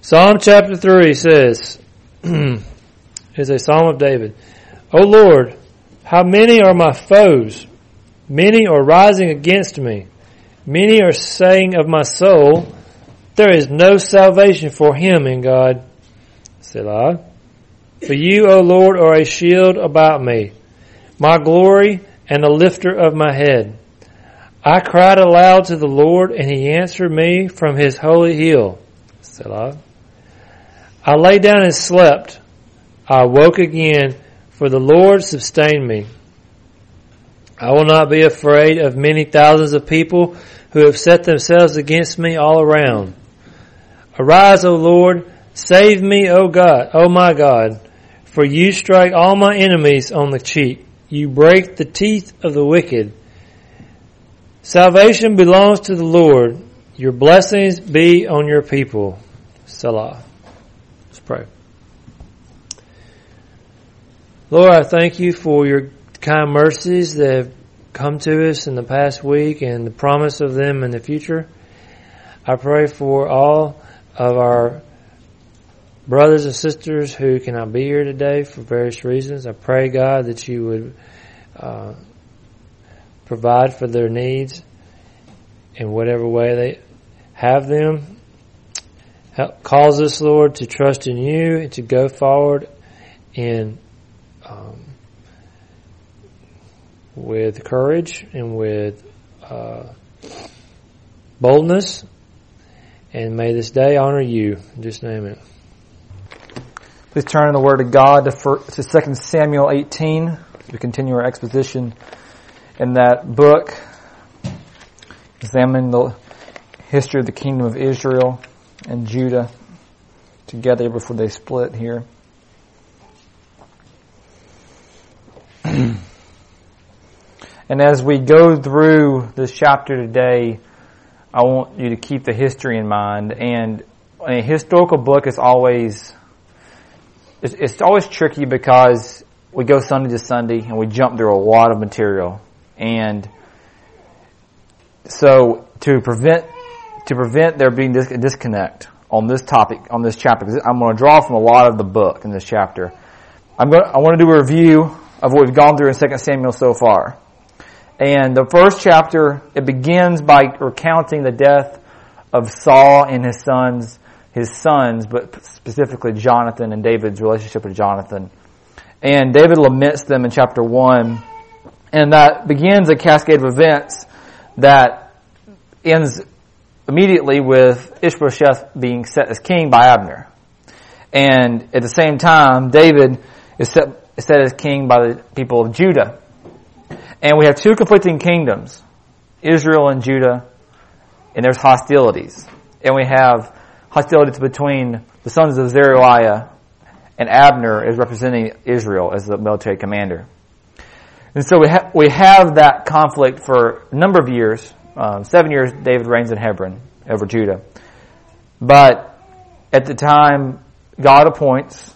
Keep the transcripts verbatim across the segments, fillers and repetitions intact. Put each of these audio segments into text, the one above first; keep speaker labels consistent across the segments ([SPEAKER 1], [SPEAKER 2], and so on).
[SPEAKER 1] Psalm chapter three says, is a psalm of David. O Lord, how many are my foes? Many are rising against me. Many are saying of my soul, there is no salvation for him in God. Selah. For you, O Lord, are a shield about me, my glory and the lifter of my head. I cried aloud to the Lord, and he answered me from his holy hill. Selah. I lay down and slept. I woke again, for the Lord sustained me. I will not be afraid of many thousands of people who have set themselves against me all around. Arise, O Lord, save me, O God, O my God, for you strike all my enemies on the cheek. You break the teeth of the wicked. Salvation belongs to the Lord. Your blessings be on your people. Selah. Let's pray. Lord, I thank you for your kind mercies that have come to us in the past week and the promise of them in the future. I pray for all of our brothers and sisters who cannot be here today for various reasons. I pray, God, that you would uh, provide for their needs in whatever way they have them. Help, cause us, Lord, to trust in you and to go forward in um, with courage and with uh, boldness. And may this day honor you. Just name it.
[SPEAKER 2] Please turn in the Word of God to, first, to Second Samuel eighteen. We continue our exposition in that book, examining the history of the kingdom of Israel and Judah together before they split here. And as we go through this chapter today, I want you to keep the history in mind. And a historical book is always, it's, it's always tricky because we go Sunday to Sunday and we jump through a lot of material. And so to prevent, to prevent there being a disconnect on this topic, on this chapter, because I'm going to draw from a lot of the book in this chapter. I'm going to, I want to do a review of what we've gone through in Second Samuel so far. And the first chapter, it begins by recounting the death of Saul and his sons, his sons, but specifically Jonathan and David's relationship with Jonathan. And David laments them in chapter one. And that begins a cascade of events that ends immediately with Ishbosheth being set as king by Abner. And at the same time, David is set, is set as king by the people of Judah. And we have two conflicting kingdoms, Israel and Judah, and there's hostilities. And we have hostilities between the sons of Zeruiah and Abner as representing Israel as the military commander. And so we, ha- we have that conflict for a number of years. Um, seven years David reigns in Hebron over Judah. But at the time, God appoints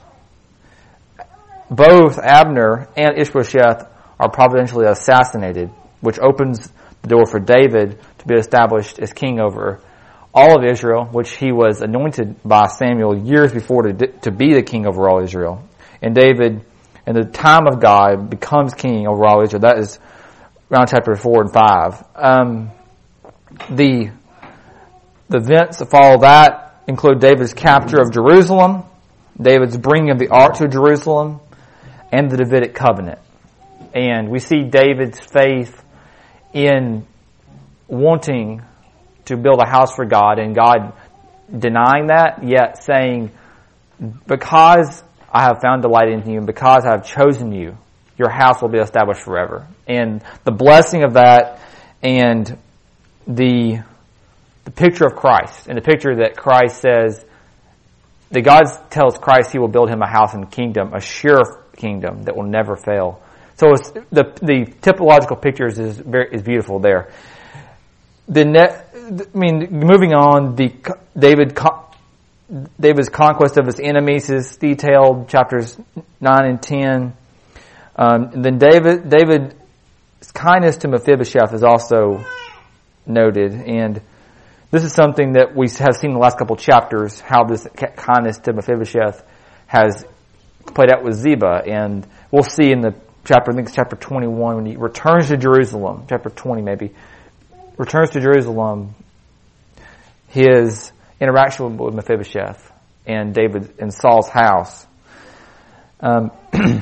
[SPEAKER 2] both Abner and Ishbosheth are providentially assassinated, which opens the door for David to be established as king over all of Israel, which he was anointed by Samuel years before to, to be the king over all Israel. And David, in the time of God, becomes king over all Israel. That is around chapter four and five. Um, the, the events that follow that include David's capture of Jerusalem, David's bringing of the ark to Jerusalem, and the Davidic covenant. And we see David's faith in wanting to build a house for God, and God denying that, yet saying, because I have found delight in you, and because I have chosen you, your house will be established forever. And the blessing of that, and the the picture of Christ, and the picture that Christ says, that God tells Christ he will build him a house in the kingdom, a sure kingdom that will never fail. So it's, the the typological pictures is very is beautiful there. The net, I mean, moving on, the David David's conquest of his enemies is detailed, chapters nine and ten. Um, and then David David's kindness to Mephibosheth is also noted, and this is something that we have seen in the last couple of chapters, how this kindness to Mephibosheth has played out with Ziba. And we'll see in the chapter, I think it's chapter twenty-one, when he returns to Jerusalem, chapter twenty maybe, returns to Jerusalem, his interaction with Mephibosheth and David and Saul's house. Um,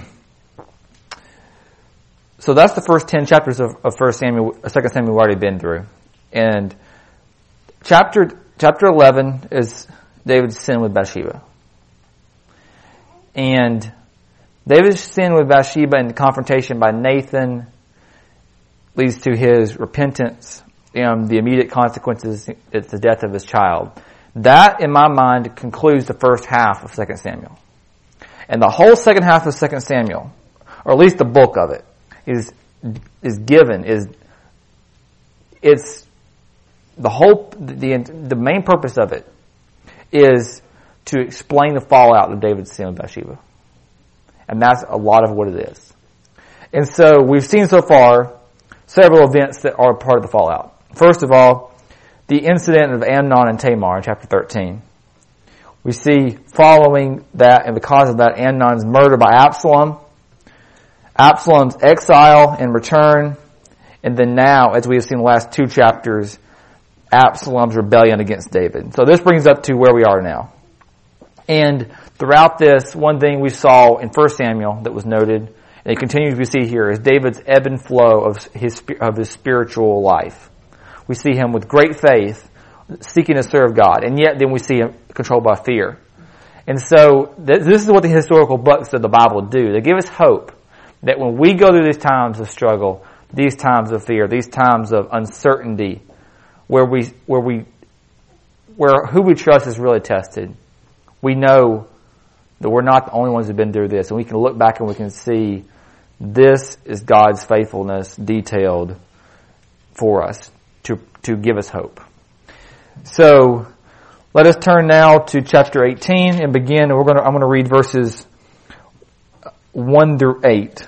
[SPEAKER 2] so that's the first ten chapters of, of First Samuel, Second Samuel we've already been through. And chapter chapter eleven is David's sin with Bathsheba. And David's sin with Bathsheba and confrontation by Nathan leads to his repentance and the immediate consequences. It's the death of his child. That, in my mind, concludes the first half of Second Samuel. And the whole second half of Second Samuel, or at least the bulk of it, is is given, is it's the whole the the main purpose of it is to explain the fallout of David's sin with Bathsheba. And that's a lot of what it is. And so we've seen so far several events that are part of the fallout. First of all, the incident of Amnon and Tamar in chapter thirteen. We see following that, and because of that, Amnon's murder by Absalom, Absalom's exile and return, and then now, as we have seen in the last two chapters, Absalom's rebellion against David. So this brings up to where we are now. And throughout this, one thing we saw in First Samuel that was noted, and it continues to be seen here, is David's ebb and flow of his of his spiritual life. We see him with great faith, seeking to serve God, and yet then we see him controlled by fear. And so th- this is what the historical books of the Bible do. They give us hope that when we go through these times of struggle, these times of fear, these times of uncertainty, where we where we where who we trust is really tested, we know that we're not the only ones who've been through this, and we can look back and we can see this is God's faithfulness detailed for us to to give us hope. So let us turn now to chapter eighteen and begin. We're going to I'm going to read verses one through eight.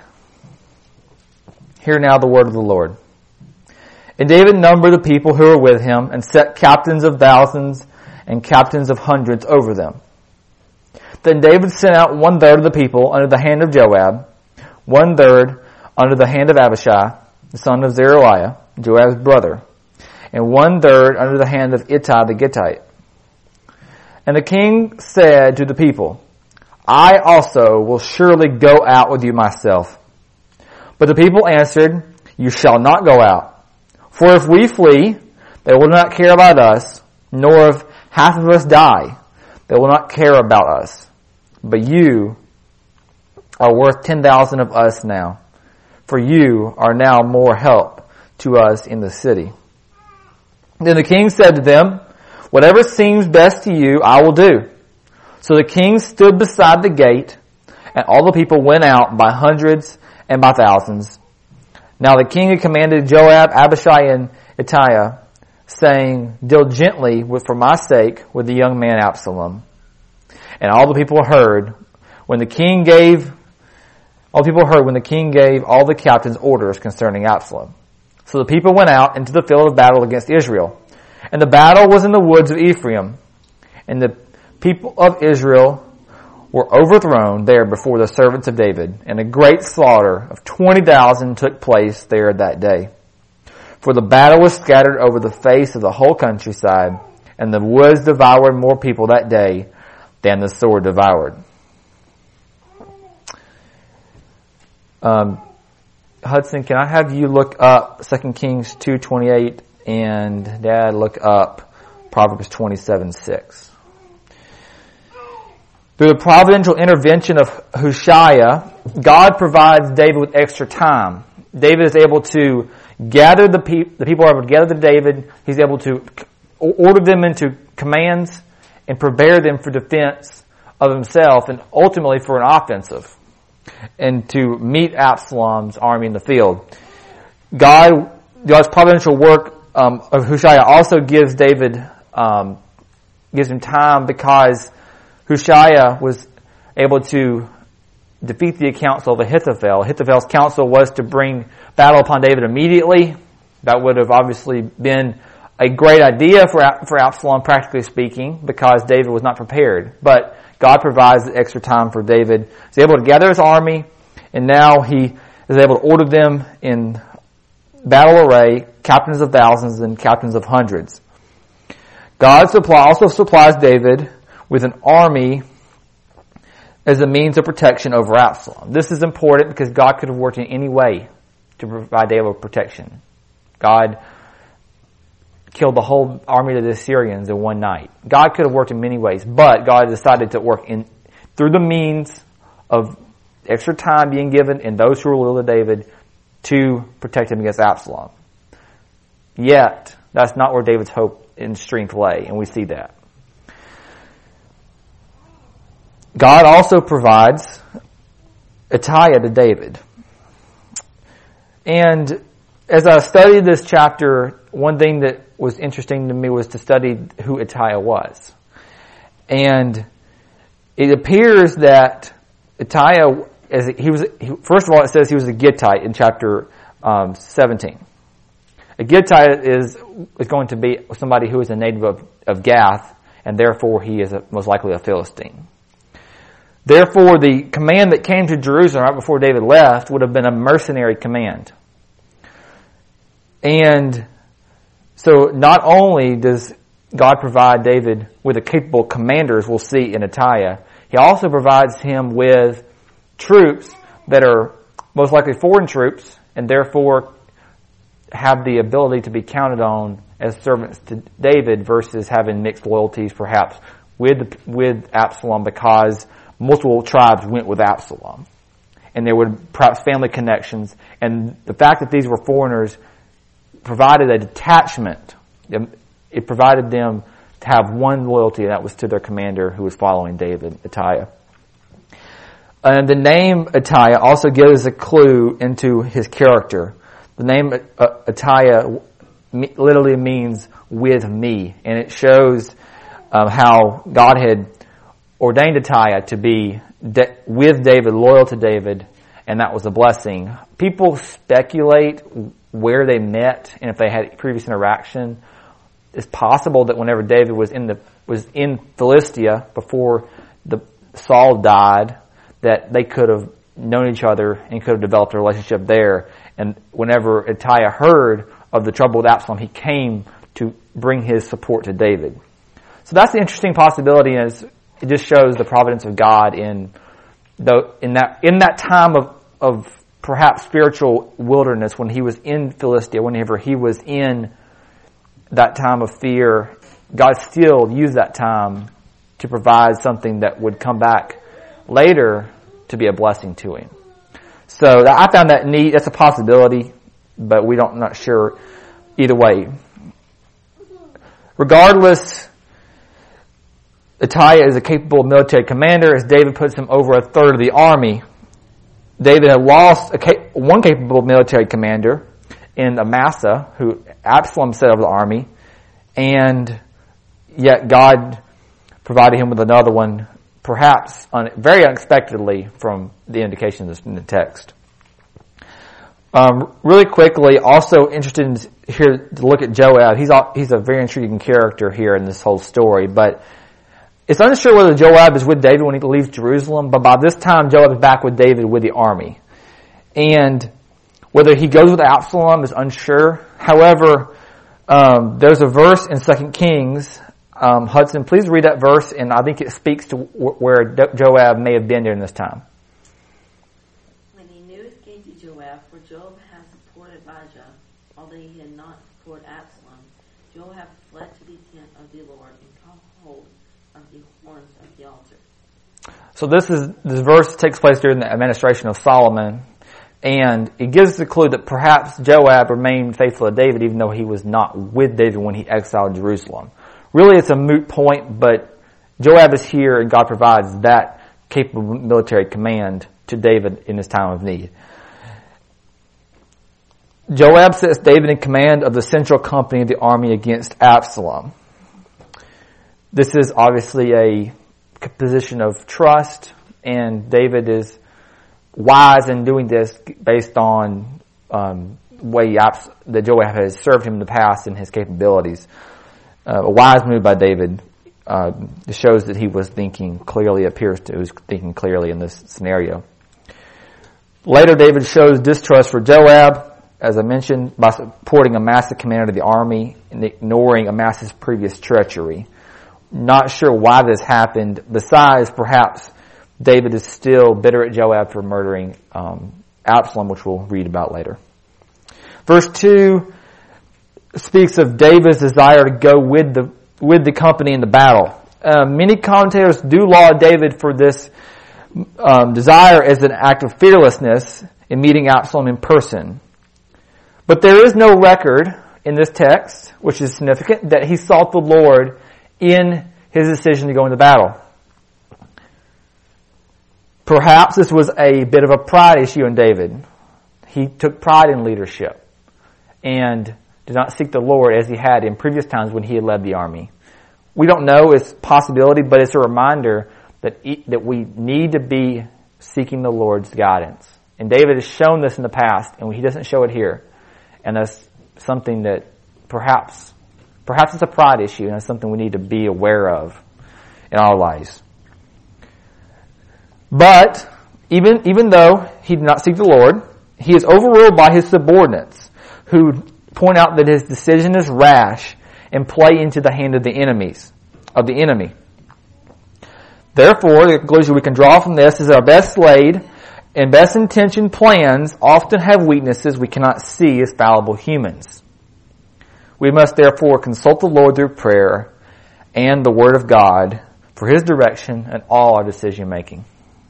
[SPEAKER 2] Hear now the word of the Lord. And David numbered the people who were with him and set captains of thousands and captains of hundreds over them. Then David sent out one third of the people under the hand of Joab, one third under the hand of Abishai, the son of Zeruiah, Joab's brother, and one third under the hand of Ittai the Gittite. And the king said to the people, I also will surely go out with you myself. But the people answered, You shall not go out. For if we flee, they will not care about us, nor if half of us die, they will not care about us. But you are worth ten thousand of us now, for you are now more help to us in the city. Then the king said to them, Whatever seems best to you, I will do. So the king stood beside the gate, and all the people went out by hundreds and by thousands. Now the king had commanded Joab, Abishai, and Ittai, saying, Deal gently with, for my sake with the young man Absalom. And all the people heard when the king gave, all the people heard when the king gave all the captains orders concerning Absalom. So the people went out into the field of battle against Israel. And the battle was in the woods of Ephraim. And the people of Israel were overthrown there before the servants of David. And a great slaughter of twenty thousand took place there that day. For the battle was scattered over the face of the whole countryside, and the woods devoured more people that day than the sword devoured. Um, Hudson, can I have you look up Second Kings two twenty-eight, and Dad look up Proverbs twenty-seven six. Through the providential intervention of Hushai, God provides David with extra time. David is able to gather the people, the people are able to gather to David. He's able to order them into commands and prepare them for defense of himself and ultimately for an offensive and to meet Absalom's army in the field. God, God's providential work um, of Hushai also gives David, um, gives him time because Hushai was able to defeat the counsel of Ahithophel. Ahithophel's counsel was to bring battle upon David immediately. That would have obviously been a great idea for for Absalom, practically speaking, because David was not prepared. But God provides extra time for David. He's able to gather his army, and now he is able to order them in battle array, captains of thousands and captains of hundreds. God supply, also supplies David with an army as a means of protection over Absalom. This is important because God could have worked in any way to provide David with protection. God killed the whole army of the Assyrians in one night. God could have worked in many ways, but God decided to work in through the means of extra time being given and those who were loyal to David to protect him against Absalom. Yet, that's not where David's hope and strength lay, and we see that. God also provides Ittai to David. And as I studied this chapter, one thing that was interesting to me was to study who Ittai was. And it appears that Ittai, as he was, he, first of all, it says he was a Gittite in chapter um, seventeen. A Gittite is is going to be somebody who is a native of, of Gath, and therefore he is a, most likely a Philistine. Therefore, the command that came to Jerusalem right before David left would have been a mercenary command. And so not only does God provide David with a capable commander, as we'll see in Ittai, he also provides him with troops that are most likely foreign troops and therefore have the ability to be counted on as servants to David versus having mixed loyalties perhaps with with Absalom because multiple tribes went with Absalom. And there were perhaps family connections. And the fact that these were foreigners provided a detachment. It provided them to have one loyalty, and that was to their commander who was following David, Ittai. And the name Ittai also gives a clue into his character. The name uh, Ittai literally means with me, and it shows um, how God had ordained Ittai to be de- with David, loyal to David, and that was a blessing. People speculate where they met and if they had previous interaction. It's possible that whenever David was in the was in Philistia before the Saul died, that they could have known each other and could have developed a relationship there. And whenever Ittai heard of the trouble with Absalom, he came to bring his support to David. So that's the interesting possibility, is it just shows the providence of God in the in that in that time of of perhaps spiritual wilderness, when he was in Philistia, whenever he was in that time of fear, God still used that time to provide something that would come back later to be a blessing to him. So I found that neat. That's a possibility, but we don't I'm not sure either way. Regardless, Ittai is a capable military commander, as David puts him over a third of the army. David had lost a cap- one capable military commander in Amasa, who Absalom set over the army, and yet God provided him with another one, perhaps un- very unexpectedly from the indications in the text. Um, really quickly, also interested in here to look at Joab. He's a, he's a very intriguing character here in this whole story, but it's unsure whether Joab is with David when he leaves Jerusalem, but by this time Joab is back with David with the army. And whether he goes with Absalom is unsure. However, um, there's a verse in Second Kings. Um, Hudson, please read that verse, and I think it speaks to w- where Joab may have been during this time.
[SPEAKER 3] When he knew it came to Joab, for Joab had supported Abijah, although he had not supported Absalom, Joab fled to the tent of the Lord and caught hold of the horns of the altar.
[SPEAKER 2] So this is this verse takes place during the administration of Solomon, and it gives the clue that perhaps Joab remained faithful to David even though he was not with David when he exiled Jerusalem. Really, it's a moot point, but Joab is here and God provides that capable military command to David in his time of need. Joab sets David in command of the central company of the army against Absalom. This is obviously a position of trust, and David is wise in doing this based on um, way Abs- that Joab has served him in the past and his capabilities. Uh, a wise move by David. Uh, it shows that he was thinking clearly, appears to, he was thinking clearly in this scenario. Later, David shows distrust for Joab, as I mentioned, by supporting Amasa, commander of the army, and ignoring Amasa's previous treachery. Not sure why this happened. Besides, perhaps David is still bitter at Joab for murdering um, Absalom, which we'll read about later. Verse two speaks of David's desire to go with the with the company in the battle. Uh, many commentators do laud David for this um, desire as an act of fearlessness in meeting Absalom in person. But there is no record in this text, which is significant, that he sought the Lord in his decision to go into battle. Perhaps this was a bit of a pride issue in David. He took pride in leadership and did not seek the Lord as he had in previous times when he had led the army. We don't know, it's a possibility, but it's a reminder that that we need to be seeking the Lord's guidance. And David has shown this in the past, and he doesn't show it here. And that's something that perhaps, perhaps it's a pride issue, and it's something we need to be aware of in our lives. But even even though he did not seek the Lord, he is overruled by his subordinates, who point out that his decision is rash and play into the hand of the enemies of the enemy. Therefore, the conclusion we can draw from this is our best laid and best intentioned plans often have weaknesses we cannot see as fallible humans. We must therefore consult the Lord through prayer and the Word of God for His direction in all our decision making.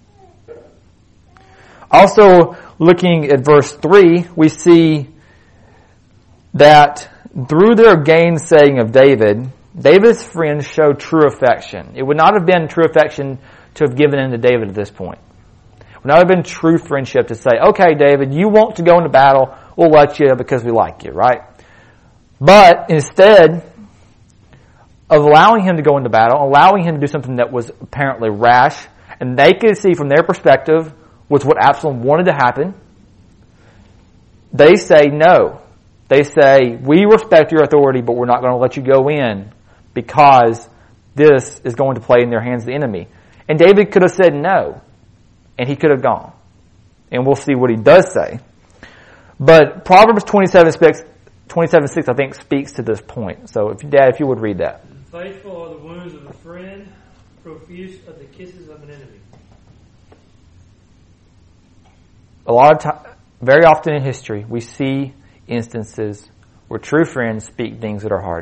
[SPEAKER 2] Also, looking at verse three, we see that through their gainsaying of David, David's friends showed true affection. It would not have been true affection to have given in to David at this point. It would not have been true friendship to say, okay, David, you want to go into battle, we'll let you because we like you, right? But instead of allowing him to go into battle, allowing him to do something that was apparently rash, and they could see from their perspective was what Absalom wanted to happen, they say no. They say, we respect your authority, but we're not going to let you go in because this is going to play in their hands the enemy. And David could have said no, and he could have gone. And we'll see what he does say. But Proverbs twenty-seven six, I think, speaks to this point. So, if Dad, if you would read that.
[SPEAKER 1] Faithful are the wounds of a friend, profuse are the kisses of an enemy.
[SPEAKER 2] A lot of time, very often in history, we see instances where true friends speak things that are hard.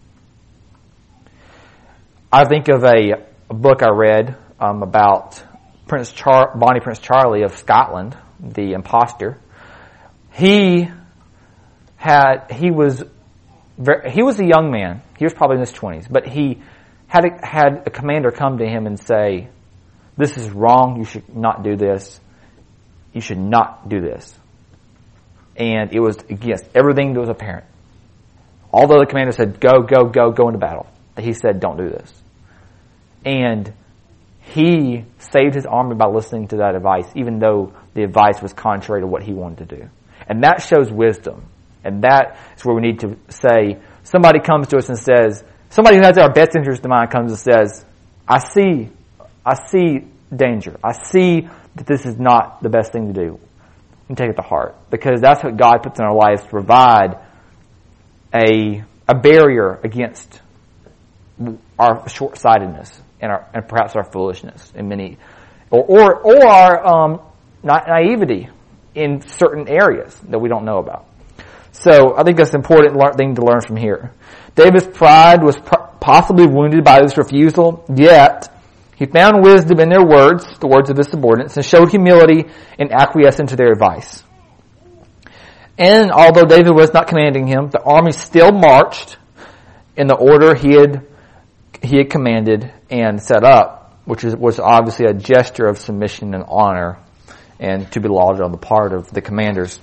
[SPEAKER 2] I think of a, a book I read um, about Prince Char- Bonnie Prince Charlie of Scotland, the imposter. He had he was very, he was a young man. He was probably in his twenties, but he had a, had a commander come to him and say, "This is wrong. You should not do this. You should not do this." And it was against everything that was apparent. Although the commander said, go, go, go, go into battle, he said, don't do this. And he saved his army by listening to that advice, even though the advice was contrary to what he wanted to do. And that shows wisdom. And that is where we need to say, somebody comes to us and says, somebody who has our best interest in mind comes and says, I see, I see danger. I see that this is not the best thing to do. And take it to heart, because that's what God puts in our lives to provide a a barrier against our short-sightedness and our and perhaps our foolishness in many, or or, or our um, naivety in certain areas that we don't know about. So I think that's an important thing to learn from here. David's pride was possibly wounded by this refusal, yet he found wisdom in their words, the words of his subordinates, and showed humility in acquiescing to their advice. And although David was not commanding him, the army still marched in the order he had he had commanded and set up, which is, was obviously a gesture of submission and honor, and to be lauded on the part of the commanders.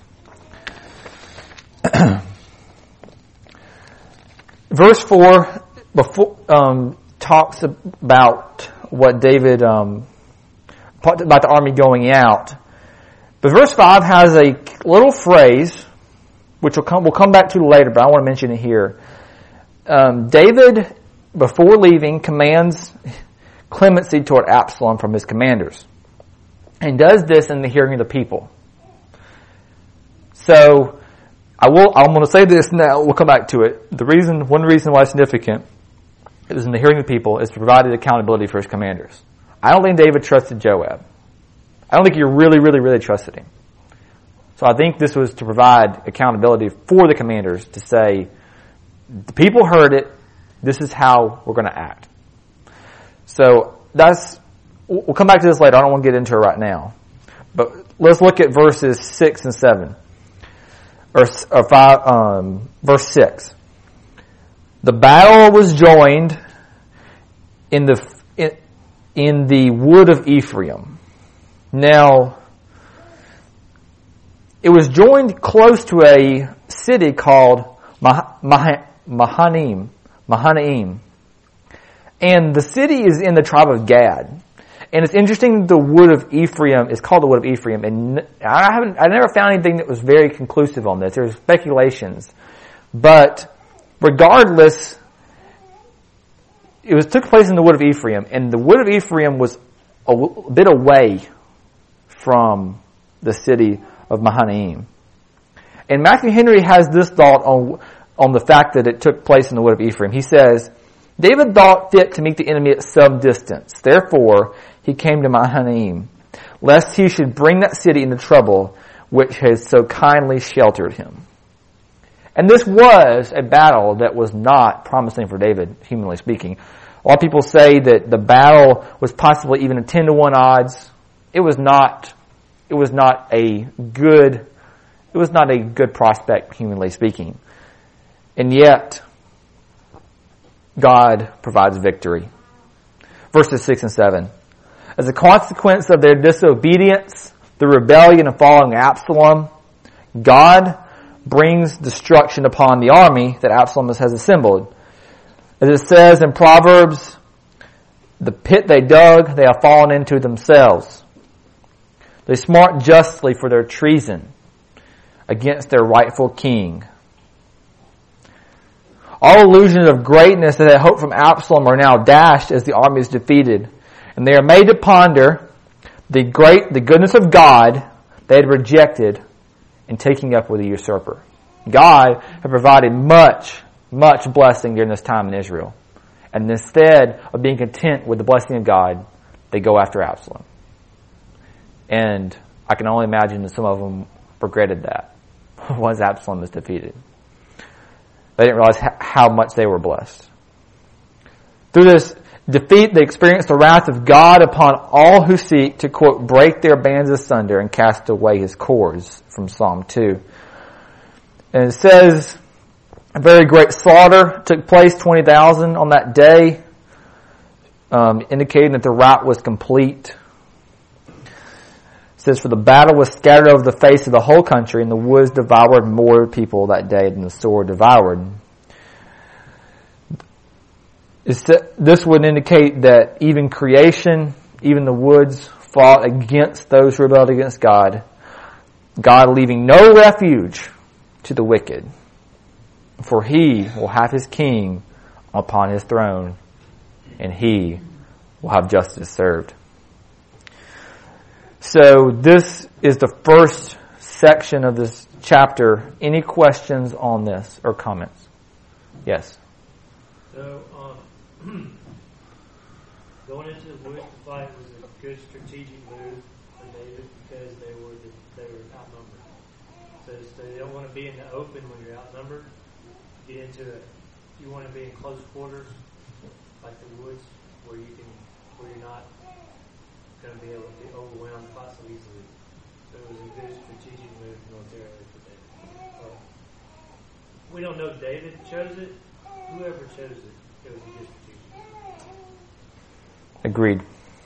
[SPEAKER 2] Verse four before, um, talks about what David, um, about the army going out. But verse five has a little phrase which we'll come, we'll come back to later, but I want to mention it here. Um, David, before leaving, commands clemency toward Absalom from his commanders. And does this in the hearing of the people. So, I will, I'm going to say this now, we'll come back to it. The reason, one reason why it's significant, it was in the hearing of the people, is to provide accountability for his commanders. I don't think David trusted Joab. I don't think he really, really, really trusted him. So I think this was to provide accountability for the commanders to say, the people heard it, this is how we're going to act. So that's, we'll come back to this later, I don't want to get into it right now. But let's look at verses six and seven. Or, or five, um, verse six. The battle was joined in the in, in the wood of Ephraim. Now, it was joined close to a city called Mah- Mah- Mahanaim. Mahanaim. And the city is in the tribe of Gad. And it's interesting the wood of Ephraim is called the wood of Ephraim. And I haven't, I never found anything that was very conclusive on this. There's speculations. But regardless, it was took place in the wood of Ephraim. And the wood of Ephraim was a, a bit away from the city of Mahanaim. And Matthew Henry has this thought on, on the fact that it took place in the wood of Ephraim. He says, David thought fit to meet the enemy at some distance. Therefore, he came to Mahanaim, lest he should bring that city into trouble, which has so kindly sheltered him. And this was a battle that was not promising for David, humanly speaking. A lot of people say that the battle was possibly even a ten to one odds. It was not, it was not a good, it was not a good prospect, humanly speaking. And yet, God provides victory. Verses six and seven. As a consequence of their disobedience, the rebellion and following Absalom, God brings destruction upon the army that Absalom has assembled. As it says in Proverbs, the pit they dug, they have fallen into themselves. They smart justly for their treason against their rightful king. All illusions of greatness that they hoped from Absalom are now dashed as the army is defeated. And they are made to ponder the great, the goodness of God they had rejected in taking up with the usurper. God had provided much, much blessing during this time in Israel. And instead of being content with the blessing of God, they go after Absalom. And I can only imagine that some of them regretted that once Absalom is defeated. They didn't realize how much they were blessed. Through this defeat, they experienced the wrath of God upon all who seek to, quote, break their bands asunder and cast away his cords, from Psalm two. And it says, a very great slaughter took place, twenty thousand on that day, um, indicating that the rout was complete. It says, for the battle was scattered over the face of the whole country, and the woods devoured more people that day than the sword devoured. This would indicate that even creation, even the woods, fought against those who rebelled against God. God leaving no refuge to the wicked. For he will have his king upon his throne, and he will have justice served. So this is the first section of this chapter. Any questions on this or comments? Yes?
[SPEAKER 1] So, um, going into the woods to fight was a good strategic move for David because they were the, they were outnumbered. So, so they don't want to be in the open when you're outnumbered. Get into it. You want to be in close quarters, like the woods, where you can, where you're not going to be able to be overwhelmed quite so easily. So it was a good strategic move militarily for David. So, we don't know if David chose it. Whoever chose it, it was a good strategic.
[SPEAKER 2] Agreed.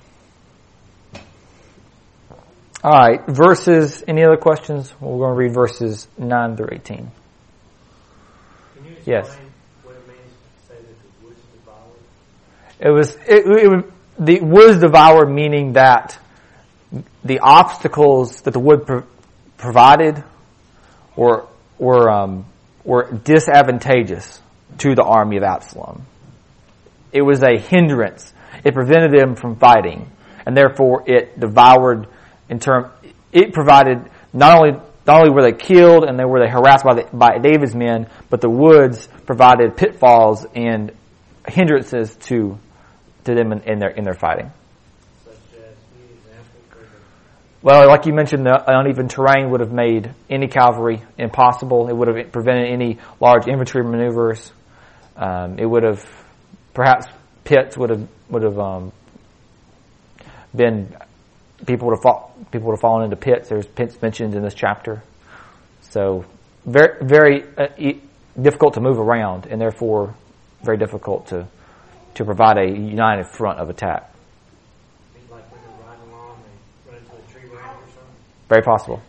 [SPEAKER 2] All right, verses, any other questions? We're going to read verses nine through eighteen.
[SPEAKER 1] Can you explain
[SPEAKER 2] yes.
[SPEAKER 1] what it means to say that the woods devoured?
[SPEAKER 2] It was, it, it was, the woods devoured, meaning that the obstacles that the wood pro- provided were were um, were disadvantageous to the army of Absalom. It was a hindrance. It prevented them from fighting, and therefore it devoured. In term, it provided not only not only were they killed and they were they harassed by the, by David's men, but the woods provided pitfalls and hindrances to to them in, in their in their fighting. Well, like you mentioned, the uneven terrain would have made any cavalry impossible. It would have prevented any large infantry maneuvers. Um, it would have, perhaps, pits would have would have um, been people would have fall, people would have fallen into pits. There's pits mentioned in this chapter, so very very uh, e- difficult to move around, and therefore very difficult to to provide a united front of attack. Very possible.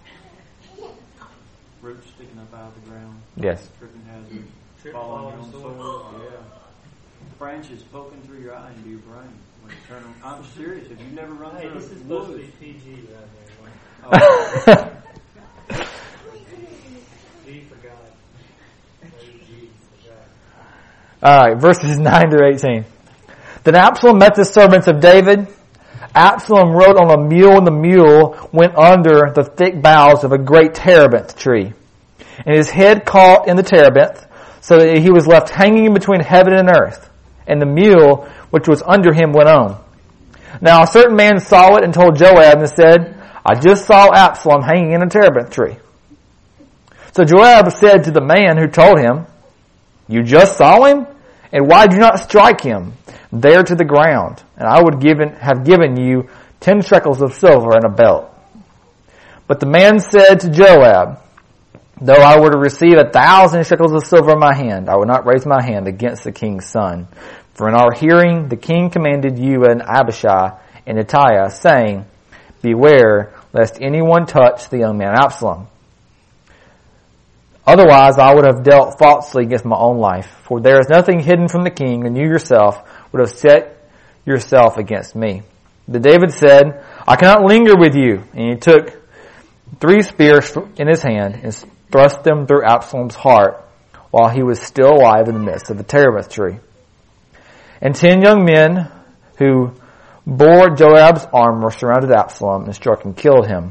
[SPEAKER 4] Roots sticking up out of the ground.
[SPEAKER 2] Yes.
[SPEAKER 4] Tripping hazards. Trip falling on soil. Yeah. Branches poking through your eye into your brain. When you turn them. I'm serious. If you've never run
[SPEAKER 1] hey,
[SPEAKER 4] through
[SPEAKER 1] this is
[SPEAKER 4] woods.
[SPEAKER 1] supposed to be P G right there. Oh. G for God. G for God.
[SPEAKER 2] All right, verses nine to eighteen. Then Absalom met the servants of David. Absalom rode on a mule, and the mule went under the thick boughs of a great terebinth tree. And his head caught in the terebinth, so that he was left hanging between heaven and earth. And the mule, which was under him, went on. Now a certain man saw it and told Joab and said, I just saw Absalom hanging in a terebinth tree. So Joab said to the man who told him, You just saw him? And why did you not strike him there to the ground? And I would given, have given you ten shekels of silver and a belt. But the man said to Joab, Though I were to receive a thousand shekels of silver in my hand, I would not raise my hand against the king's son. For in our hearing the king commanded you and Abishai and Ittai, saying, Beware lest anyone touch the young man Absalom. Otherwise I would have dealt falsely against my own life, for there is nothing hidden from the king, and you yourself would have set yourself against me. But David said, I cannot linger with you. And he took three spears in his hand and thrust them through Absalom's heart while he was still alive in the midst of the terebinth tree. And ten young men who bore Joab's armor surrounded Absalom and struck and killed him.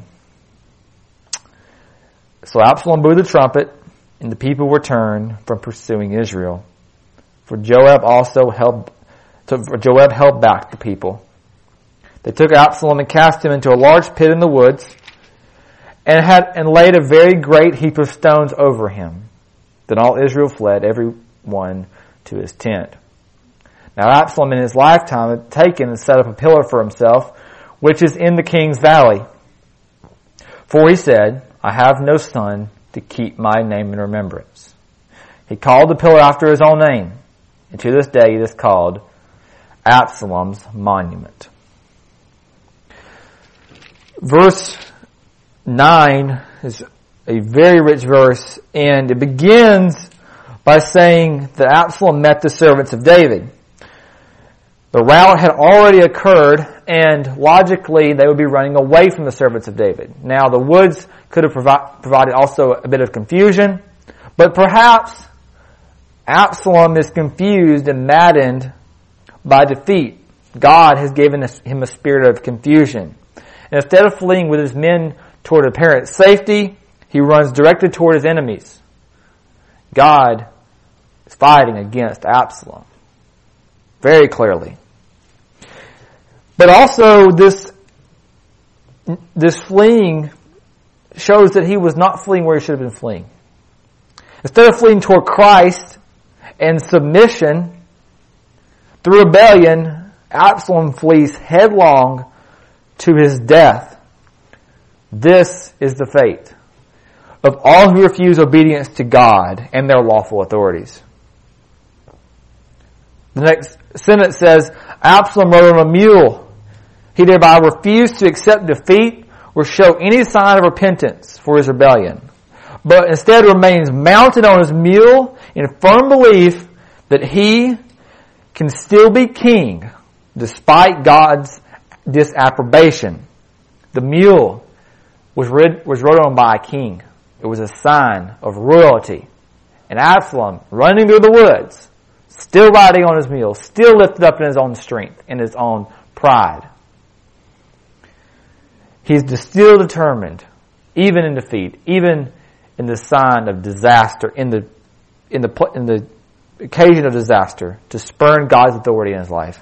[SPEAKER 2] So Absalom blew the trumpet, and the people were turned from pursuing Israel. For Joab also held, for Joab held back the people. They took Absalom and cast him into a large pit in the woods, and had and laid a very great heap of stones over him. Then all Israel fled, every one to his tent. Now Absalom in his lifetime had taken and set up a pillar for himself, which is in the king's valley. For he said, I have no son to keep my name in remembrance. He called the pillar after his own name, and to this day it is called Absalom's monument. Verse nine is a very rich verse, and it begins by saying that Absalom met the servants of David. The rout had already occurred, and logically they would be running away from the servants of David. Now the woods could have provi- provided also a bit of confusion, but perhaps Absalom is confused and maddened by defeat. God has given him a spirit of confusion. And instead of fleeing with his men toward apparent safety, he runs directly toward his enemies. God is fighting against Absalom very clearly. But also this this fleeing shows that he was not fleeing where he should have been fleeing. Instead of fleeing toward Christ and submission through rebellion, Absalom flees headlong to his death. This is the fate of all who refuse obedience to God and their lawful authorities. The next sentence says, Absalom rode on a mule. He thereby refused to accept defeat or show any sign of repentance for his rebellion, but instead remains mounted on his mule in firm belief that he can still be king despite God's disapprobation. The mule was rid, was rode on by a king. It was a sign of royalty. And Absalom, running through the woods, still riding on his mule, still lifted up in his own strength, in his own pride. He's still determined, even in defeat, even in the sign of disaster, in the in the in the occasion of disaster, to spurn God's authority in his life.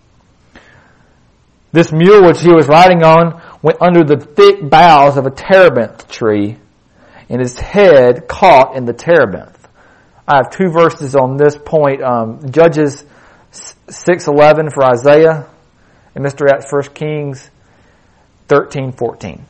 [SPEAKER 2] This mule which he was riding on went under the thick boughs of a terebinth tree, and his head caught in the terebinth. I have two verses on this point. Um, Judges six eleven for Isaiah, and Mister at First Kings thirteen fourteen.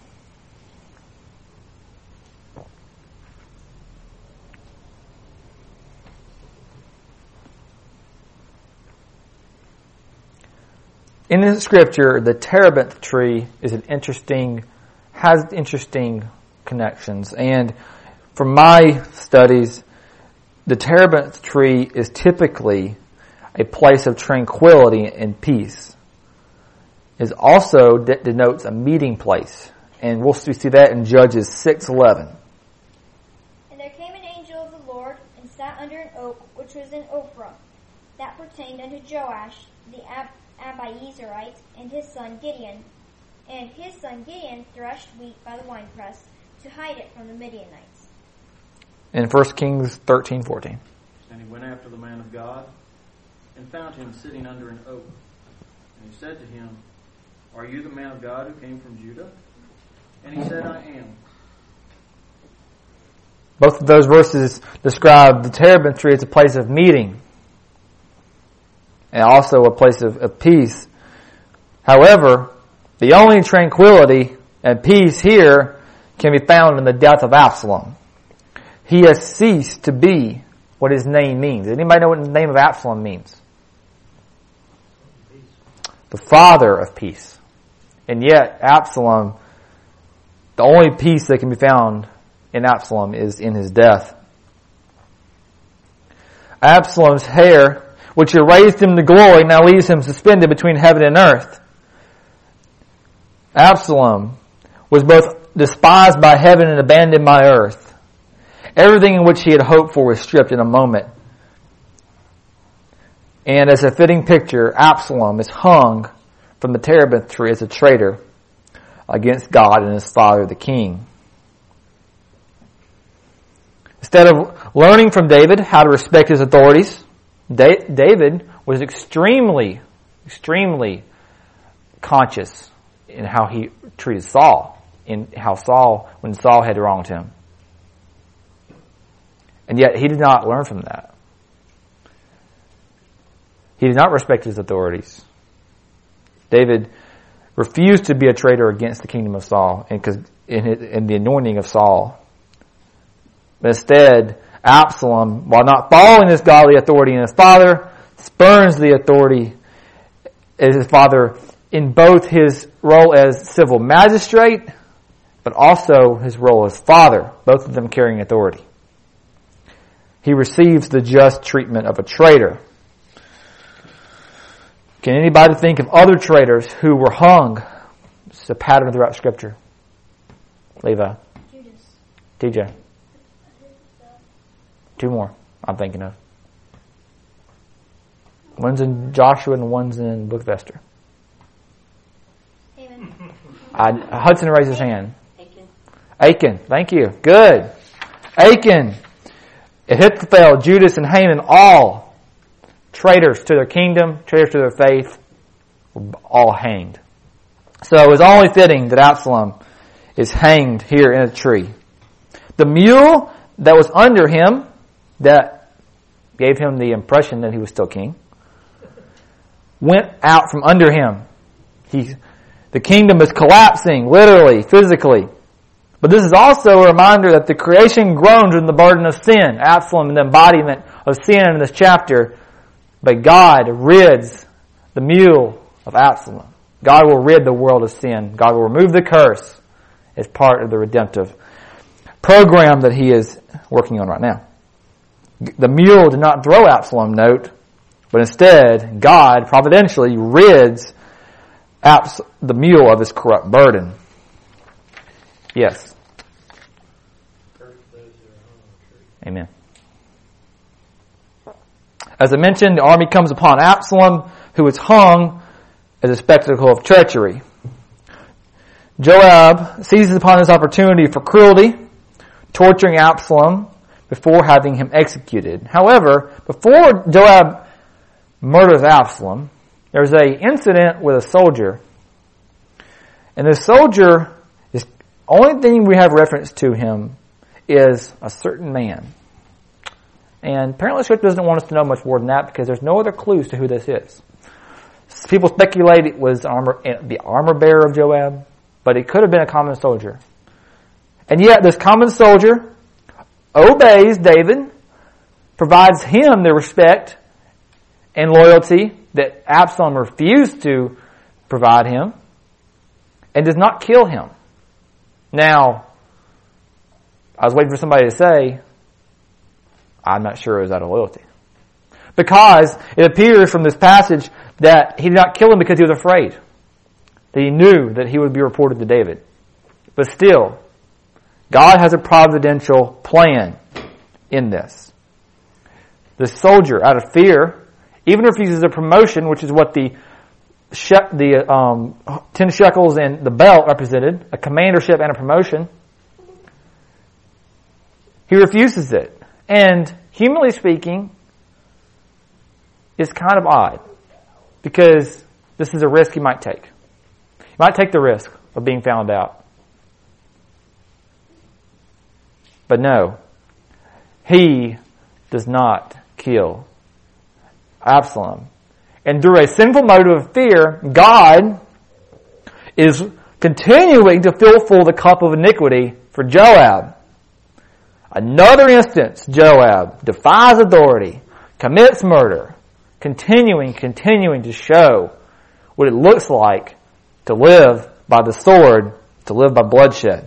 [SPEAKER 2] In the scripture, the terebinth tree is an interesting, has interesting connections. And from my studies, the terebinth tree is typically a place of tranquility and peace. It also de- denotes a meeting place. And we'll see that in Judges six eleven.
[SPEAKER 5] And there came an angel of the Lord and sat under an oak which was in Ophrah, that pertained unto Joash the Ab- Abiezerite, and his son Gideon. And his son Gideon threshed wheat by the winepress to hide it from the Midianites.
[SPEAKER 2] In First Kings thirteen fourteen.
[SPEAKER 4] And he went after the man of God, and found him sitting under an oak. And he said to him, Are you the man of God who came from Judah? And he said, I am.
[SPEAKER 2] Both of those verses describe the terebinth tree as a place of meeting, and also a place of, of peace. However, the only tranquility and peace here can be found in the death of Absalom. He has ceased to be what his name means. Anybody know what the name of Absalom means? The father of peace. And yet, Absalom, the only peace that can be found in Absalom is in his death. Absalom's hair, which had raised him to glory, now leaves him suspended between heaven and earth. Absalom was both despised by heaven and abandoned by earth. Everything in which he had hoped for was stripped in a moment. And as a fitting picture, Absalom is hung from the terebinth tree as a traitor against God and his father, the king. Instead of learning from David how to respect his authorities, David was extremely, extremely conscious in how he treated Saul, in how Saul, when Saul had wronged him. And yet he did not learn from that. He did not respect his authorities. David refused to be a traitor against the kingdom of Saul and in, in the anointing of Saul. But instead, Absalom, while not following his godly authority in his father, spurns the authority as his father in both his role as civil magistrate, but also his role as father, both of them carrying authority. He receives the just treatment of a traitor. Can anybody think of other traitors who were hung? It's a pattern throughout Scripture. Levi.
[SPEAKER 5] Judas.
[SPEAKER 2] T J. Two more I'm thinking of. One's in Joshua and one's in Book of Esther.
[SPEAKER 5] Haman.
[SPEAKER 2] I, Hudson raised his hand.
[SPEAKER 3] Achan.
[SPEAKER 2] Achan. Thank you. Good. Achan. Ahithophel, Judas, and Haman, all traitors to their kingdom, traitors to their faith, were all hanged. So it was only fitting that Absalom is hanged here in a tree. The mule that was under him, that gave him the impression that he was still king, went out from under him. He, the kingdom is collapsing, literally, physically. But this is also a reminder that the creation groans in the burden of sin. Absalom is the embodiment of sin in this chapter. But God rids the mule of Absalom. God will rid the world of sin. God will remove the curse as part of the redemptive program that he is working on right now. The mule did not throw Absalom, note, but instead God providentially rids Abs- the mule of his corrupt burden. Yes. Amen. As I mentioned, the army comes upon Absalom, who is hung as a spectacle of treachery. Joab seizes upon this opportunity for cruelty, torturing Absalom before having him executed. However, before Joab murders Absalom, there's an incident with a soldier. And the soldier, is only thing we have reference to him is a certain man. And apparently Scripture doesn't want us to know much more than that because there's no other clues to who this is. People speculate it was armor, the armor bearer of Joab, but it could have been a common soldier. And yet this common soldier obeys David, provides him the respect and loyalty that Absalom refused to provide him, and does not kill him. Now, I was waiting for somebody to say, I'm not sure it was out of loyalty. Because it appears from this passage that he did not kill him because he was afraid. That he knew that he would be reported to David. But still, God has a providential plan in this. The soldier, out of fear, even refuses a promotion, which is what the she- the um, ten shekels and the belt represented, a commandership and a promotion. He refuses it. And humanly speaking, it's kind of odd because this is a risk he might take. He might take the risk of being found out. But no, he does not kill Absalom. And through a sinful motive of fear, God is continuing to fill full the cup of iniquity for Joab. Another instance, Joab defies authority, commits murder, continuing, continuing to show what it looks like to live by the sword, to live by bloodshed.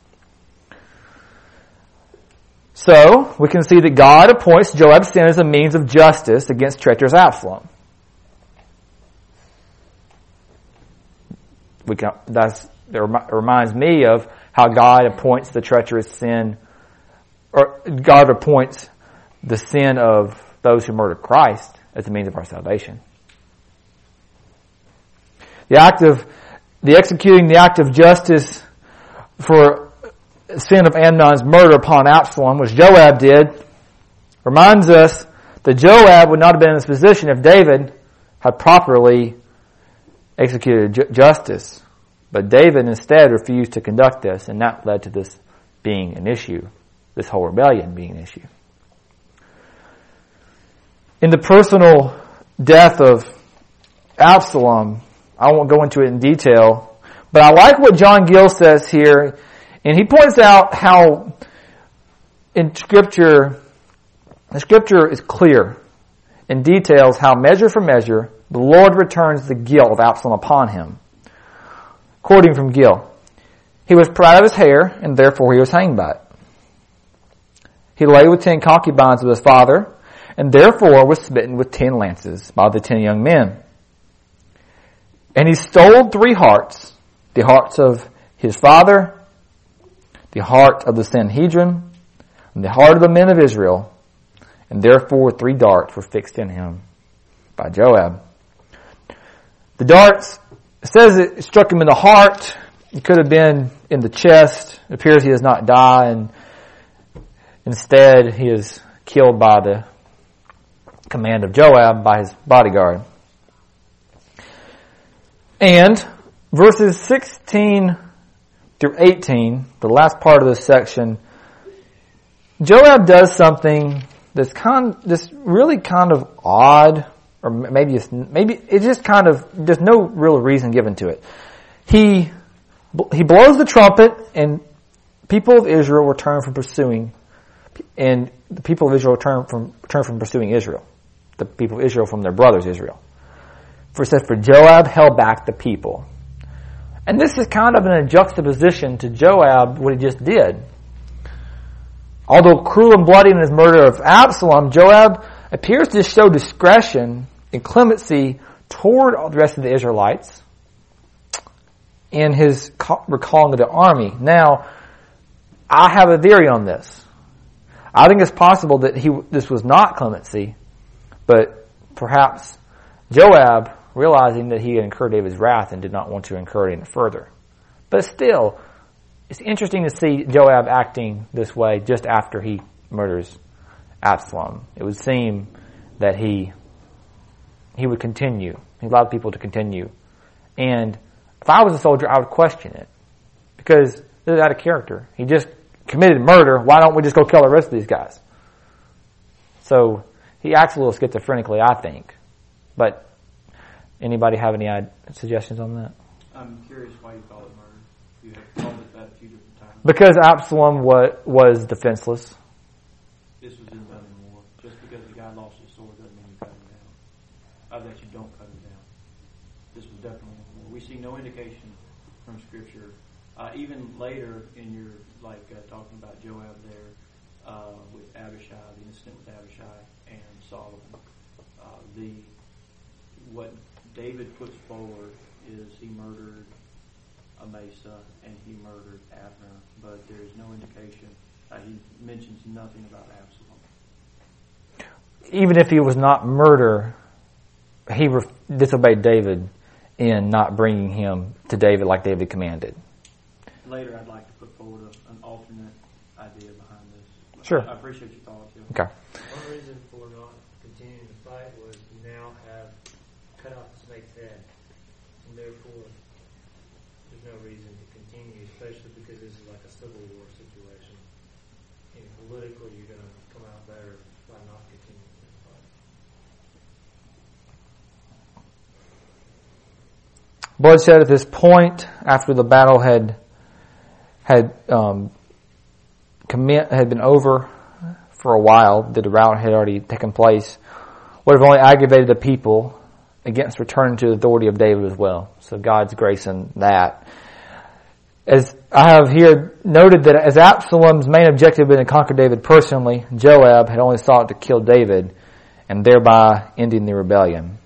[SPEAKER 2] So, we can see that God appoints Joab's sin as a means of justice against treacherous Absalom. We can, that's, that reminds me of how God appoints the treacherous sin, or God appoints the sin of those who murder Christ as a means of our salvation. The act of, the executing the act of justice for sin of Amnon's murder upon Absalom, which Joab did, reminds us that Joab would not have been in this position if David had properly executed ju- justice. But David instead refused to conduct this, and that led to this being an issue, this whole rebellion being an issue. In the personal death of Absalom, I won't go into it in detail, but I like what John Gill says here, and he points out how in Scripture, the Scripture is clear and details how measure for measure the Lord returns the guilt of Absalom upon him. Quoting from Gill, he was proud of his hair, and therefore he was hanged by it. He lay with ten concubines of his father, and therefore was smitten with ten lances by the ten young men. And he stole three hearts, the hearts of his father, the heart of the Sanhedrin, and the heart of the men of Israel, and therefore three darts were fixed in him by Joab. The darts, it says it struck him in the heart. It could have been in the chest. It appears he does not die, and instead he is killed by the command of Joab by his bodyguard. And verses sixteen through eighteen, the last part of this section, Joab does something that's kind, that's really kind of odd, or maybe it's, maybe it's just kind of, there's no real reason given to it. He, he blows the trumpet, and people of Israel return from pursuing, and the people of Israel turn from, turn from pursuing Israel. The people of Israel from their brothers Israel. For it says, for Joab held back the people. And this is kind of in a juxtaposition to Joab, what he just did. Although cruel and bloody in his murder of Absalom, Joab appears to show discretion and clemency toward all the rest of the Israelites in his recalling of the army. Now, I have a theory on this. I think it's possible that he this was not clemency, but perhaps Joab, realizing that he had incurred David's wrath and did not want to incur it any further. But still, it's interesting to see Joab acting this way just after he murders Absalom. It would seem that he he would continue. He allowed people to continue. And if I was a soldier, I would question it. Because this is out of character. He just committed murder. Why don't we just go kill the rest of these guys? So he acts a little schizophrenically, I think. But anybody have any suggestions on that?
[SPEAKER 4] I'm curious why you call it murder. You have called it that a few different times.
[SPEAKER 2] Because Absalom was, was defenseless.
[SPEAKER 4] This was in done in war. Just because the guy lost his sword doesn't mean you cut him down. I bet you don't cut him down. This was definitely in war. We see no indication from Scripture. Uh, even later in your, like, uh, talking about Joab there, uh, with Abishai, the incident with Abishai and Solomon, uh, the, what David puts forward is he murdered Amasa and he murdered Abner, but there is no indication. Uh, he mentions nothing about Absalom.
[SPEAKER 2] Even if he was not murder, he re- disobeyed David in not bringing him to David like David commanded.
[SPEAKER 4] Later, I'd like to put forward a, an alternate idea behind this.
[SPEAKER 2] Sure.
[SPEAKER 4] I appreciate your thoughts. Yeah.
[SPEAKER 2] Okay.
[SPEAKER 1] One reason for not continuing to fight was you now have cut off the snake's head. And therefore, there's no reason to continue, especially because this is like a civil war situation. And politically, you're going to come out better by not continuing to fight.
[SPEAKER 2] Bloodshed at this point, after the battle had had um, commit had been over for a while, that the rout had already taken place, would have only aggravated the people against returning to the authority of David as well. So God's grace in that. As I have here noted that as Absalom's main objective had been to conquer David personally, Joab had only sought to kill David and thereby ending the rebellion.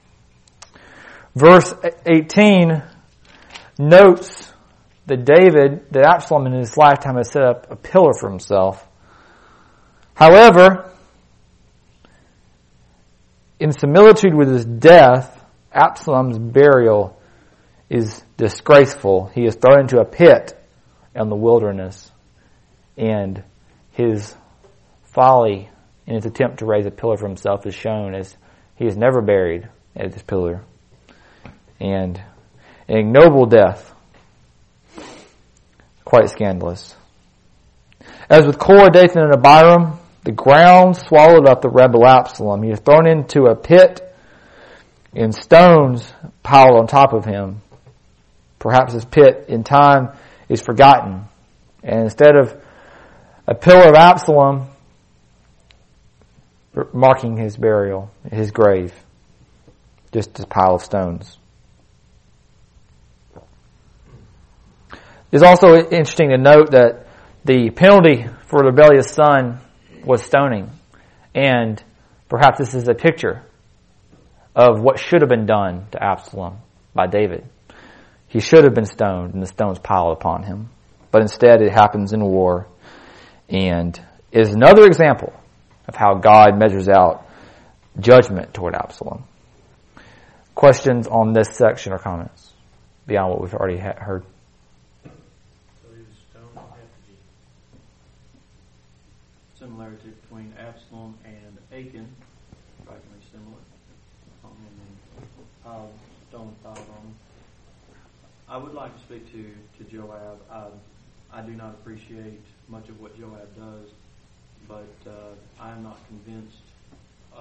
[SPEAKER 2] Verse eighteen notes that David, that Absalom in his lifetime had set up a pillar for himself. However, in similitude with his death, Absalom's burial is disgraceful. He is thrown into a pit in the wilderness, and his folly in his attempt to raise a pillar for himself is shown as he is never buried at this pillar. And an ignoble death. Quite scandalous. As with Korah, Dathan, and Abiram, the ground swallowed up the rebel Absalom. He is thrown into a pit and stones piled on top of him. Perhaps this pit in time is forgotten. And instead of a pillar of Absalom marking his burial, his grave, just a pile of stones. It's also interesting to note that the penalty for the rebellious son was stoning. And perhaps this is a picture of what should have been done to Absalom by David. He should have been stoned and the stones piled upon him. But instead it happens in war and is another example of how God measures out judgment toward Absalom. Questions on this section or comments beyond what we've already ha- heard?
[SPEAKER 4] Similarity between Absalom and Achan, frightfully similar. Um, and then piled, stone piled on them. I would like to speak to, to Joab. I, I do not appreciate much of what Joab does, but uh, I am not convinced uh,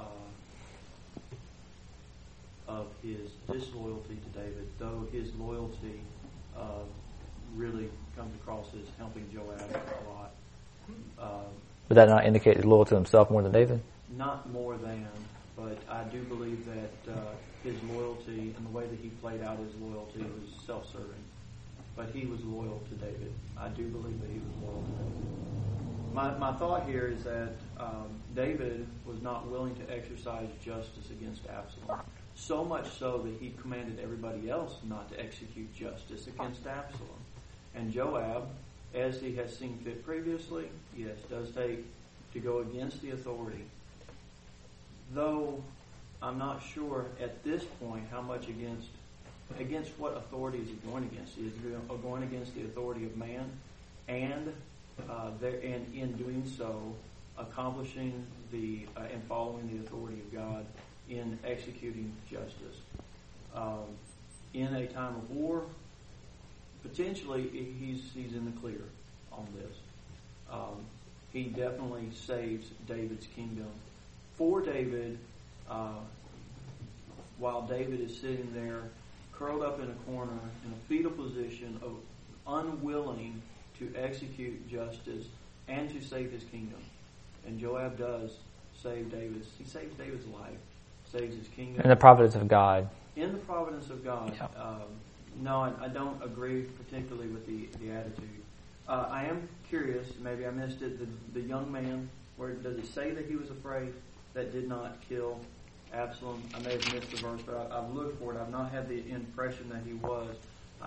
[SPEAKER 4] of his disloyalty to David, though his loyalty uh, really comes across as helping Joab a lot. Uh,
[SPEAKER 2] Would that not indicate he's loyal to himself more than David?
[SPEAKER 4] Not more than, but I do believe that uh, his loyalty and the way that he played out his loyalty was self-serving. But he was loyal to David. I do believe that he was loyal to David. My, my thought here is that um, David was not willing to exercise justice against Absalom. So much so that he commanded everybody else not to execute justice against Absalom. And Joab, as he has seen fit previously, yes, does take to go against the authority, though I'm not sure at this point how much against against what authority is he going against. Is he going against the authority of man, and uh, there, and in doing so, accomplishing the uh, and following the authority of God in executing justice. Um, in a time of war, potentially he's he's in the clear on this. Um, he definitely saves David's kingdom. For David, uh, while David is sitting there, curled up in a corner, in a fetal position, of unwilling to execute justice and to save his kingdom. And Joab does save David's. He saves David's life, saves his kingdom.
[SPEAKER 2] In the providence of God.
[SPEAKER 4] In the providence of God.
[SPEAKER 2] Yeah.
[SPEAKER 4] Um, no, I, I don't agree particularly with the, the attitude. Uh, I am curious, maybe I missed it, the, the young man, where does it say that he was afraid that did not kill Absalom? I may have missed the verse, but I, I've looked for it. I've not had the impression that he was. I,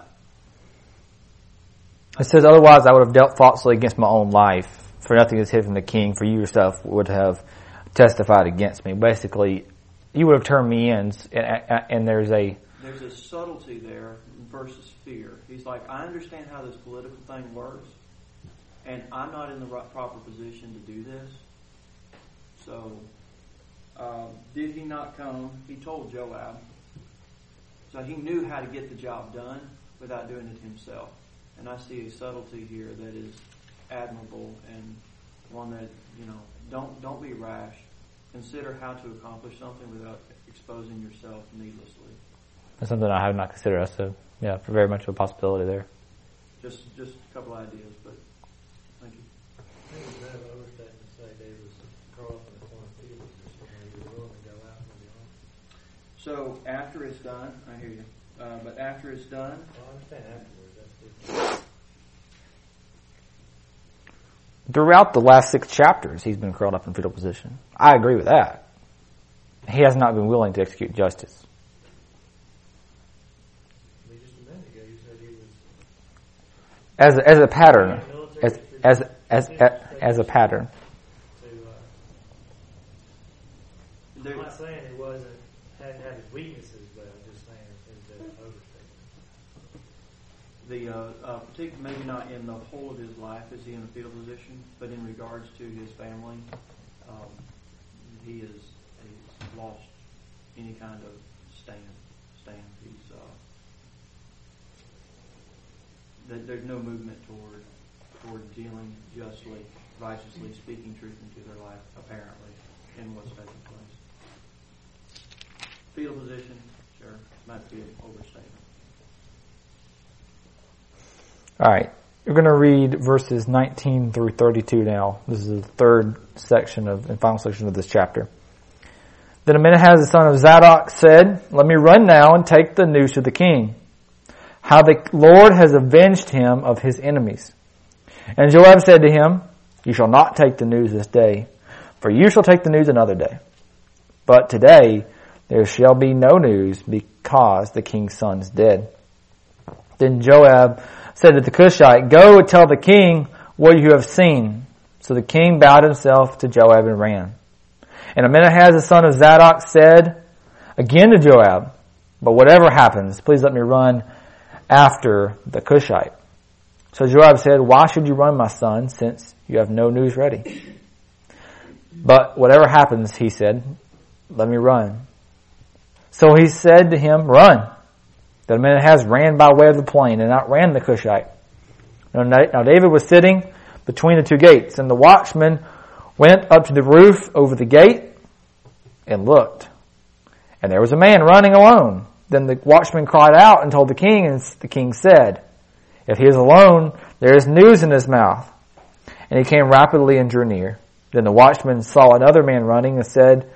[SPEAKER 2] It says, otherwise I would have dealt falsely against my own life. For nothing is hid from the king, for you yourself would have testified against me. Basically, you would have turned me in, and, and there's a...
[SPEAKER 4] There's a subtlety there versus fear. He's like, I understand how this political thing works, and I'm not in the right, proper position to do this. So, um, did he not come? He told Joab. So he knew how to get the job done without doing it himself. And I see a subtlety here that is admirable, and one that, you know, don't don't be rash. Consider how to accomplish something without exposing yourself needlessly.
[SPEAKER 2] That's something I have not considered. So, yeah, very much of a possibility there.
[SPEAKER 4] Just just a couple ideas, but thank you.
[SPEAKER 1] I think it's kind of overstatement to say David was curled up in the corner of field position when he was willing to go out and be on.
[SPEAKER 4] So after it's done, I hear you. Uh, but after it's done,
[SPEAKER 1] Well, I understand afterwards. That's good.
[SPEAKER 2] Throughout the last six chapters, he's been curled up in fetal position. I agree with that. He has not been willing to execute justice.
[SPEAKER 1] I mean, just a minute ago you said he was...
[SPEAKER 2] As as a pattern, as as as as, as a pattern.
[SPEAKER 1] To, uh,
[SPEAKER 4] there,
[SPEAKER 1] I'm not saying he wasn't, hadn't had his weaknesses, but I'm just saying it's an overstatement.
[SPEAKER 4] the uh, uh, particular, maybe not in the whole of his life is he in a fetal position, but in regards to his family, um, he is he's lost any kind of stand. Stand. He's uh, th- there's no movement toward toward dealing justly, righteously, speaking truth into their life, apparently, in what's taking place. Fetal position, sure, might be an overstatement.
[SPEAKER 2] All right. We're going to read verses nineteen through thirty-two now. This is the third section of and final section of this chapter. Then Amenahaz the son of Zadok said, "Let me run now and take the news to the king, how the Lord has avenged him of his enemies." And Joab said to him, "You shall not take the news this day, for you shall take the news another day. But today there shall be no news, because the king's son is dead." Then Joab said to the Cushite, "Go and tell the king what you have seen." So the king bowed himself to Joab and ran. And Amenahaz the son of Zadok said again to Joab, "But whatever happens, please let me run after the Cushite." So Joab said, "Why should you run, my son, since you have no news ready?" "But whatever happens," he said, "let me run." So he said to him, "Run." Then Amenahaz ran by way of the plain and outran the Cushite. Now David was sitting between the two gates, and the watchman went up to the roof over the gate and looked. And there was a man running alone. Then the watchman cried out and told the king, and the king said, "If he is alone, there is news in his mouth." And he came rapidly and drew near. Then the watchman saw another man running and said,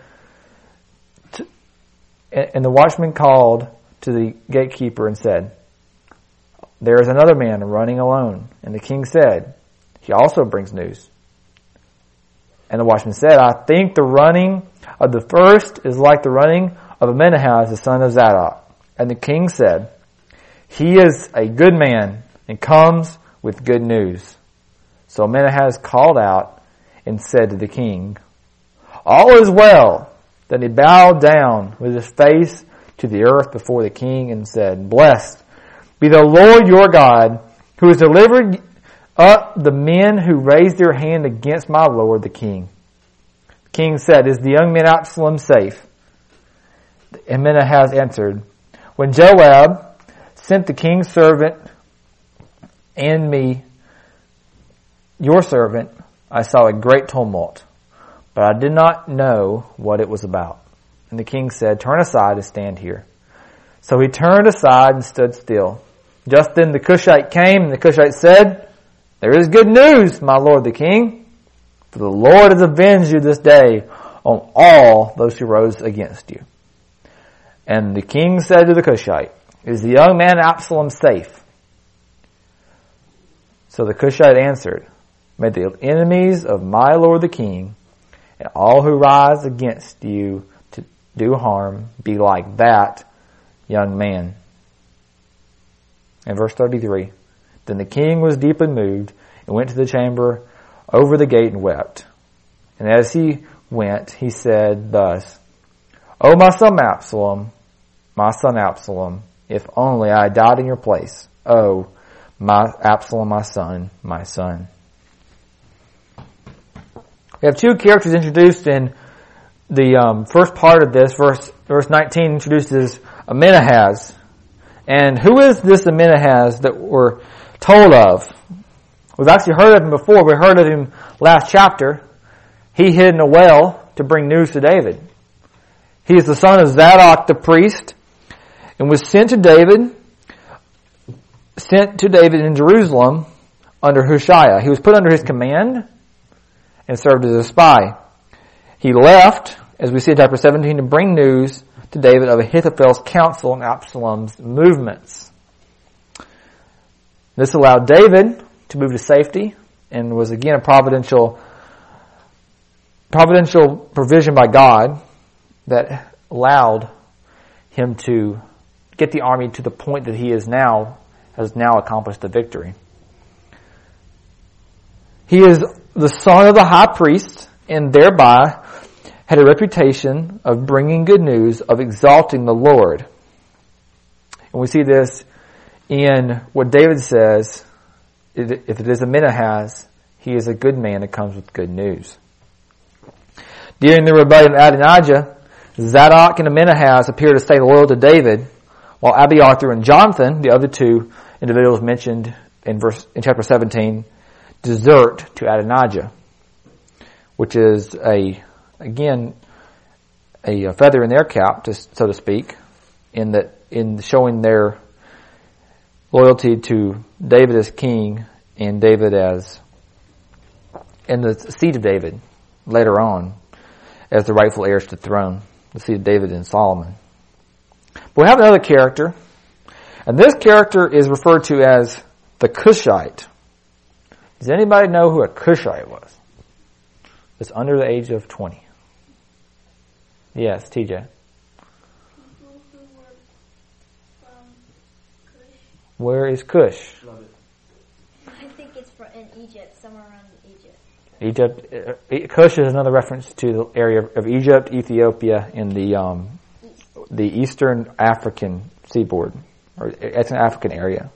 [SPEAKER 2] and the watchman called to the gatekeeper and said, "There is another man running alone." And the king said, "He also brings news." And the watchman said, "I think the running of the first is like the running of Amenahaz, the son of Zadok." And the king said, "He is a good man and comes with good news." So Amenahaz called out and said to the king, "All is well." Then he bowed down with his face to the earth before the king and said, "Blessed be the Lord your God, who has delivered up the men who raised their hand against my lord the king." The king said, "Is the young man Absalom safe?" And Menahaz answered, "When Joab sent the king's servant and me, your servant, I saw a great tumult, but I did not know what it was about." And the king said, "Turn aside and stand here." So he turned aside and stood still. Just then the Cushite came, and the Cushite said, "There is good news, my lord the king, for the Lord has avenged you this day on all those who rose against you." And the king said to the Cushite, "Is the young man Absalom safe?" So the Cushite answered, "May the enemies of my lord the king and all who rise against you to do harm be like that young man." And verse thirty-three, then the king was deeply moved and went to the chamber over the gate and wept. And as he went, he said thus, "O my son Absalom, my son Absalom, if only I had died in your place. Oh, my Absalom, my son, my son." We have two characters introduced in the um, first part of this. Verse, verse nineteen introduces Menahaz. And who is this Menahaz that we're told of? We've actually heard of him before. We heard of him last chapter. He hid in a well to bring news to David. He is the son of Zadok the priest and was sent to David, sent to David in Jerusalem under Hushai. He was put under his command and served as a spy. He left, as we see in chapter seventeen, to bring news to David of Ahithophel's counsel and Absalom's movements. This allowed David to move to safety and was again a providential providential provision by God that allowed him to get the army to the point that he is now has now accomplished the victory. He is the son of the high priest and thereby had a reputation of bringing good news, of exalting the Lord. And we see this in what David says, if it is a Menahaz, he is a good man that comes with good news. During the rebellion of Adonijah, Zadok and Menahaz appear to stay loyal to David, while Abiathar and Jonathan, the other two individuals mentioned in verse in chapter seventeen, desert to Adonijah, which is a again a feather in their cap, to, so to speak, in that in showing their loyalty to David as king and David as and the seed of David later on as the rightful heirs to the throne, the seed of David and Solomon. But we have another character, and this character is referred to as the Cushite. Does anybody know who a Cushite was? It's under the age of twenty. Yes, T J.
[SPEAKER 5] People who were from Cush.
[SPEAKER 2] Where is Cush?
[SPEAKER 4] Love it.
[SPEAKER 5] I think it's from in Egypt, somewhere around Egypt.
[SPEAKER 2] Egypt. Uh, Cush is another reference to the area of Egypt, Ethiopia, in the um, the Eastern African seaboard, or it's an African area.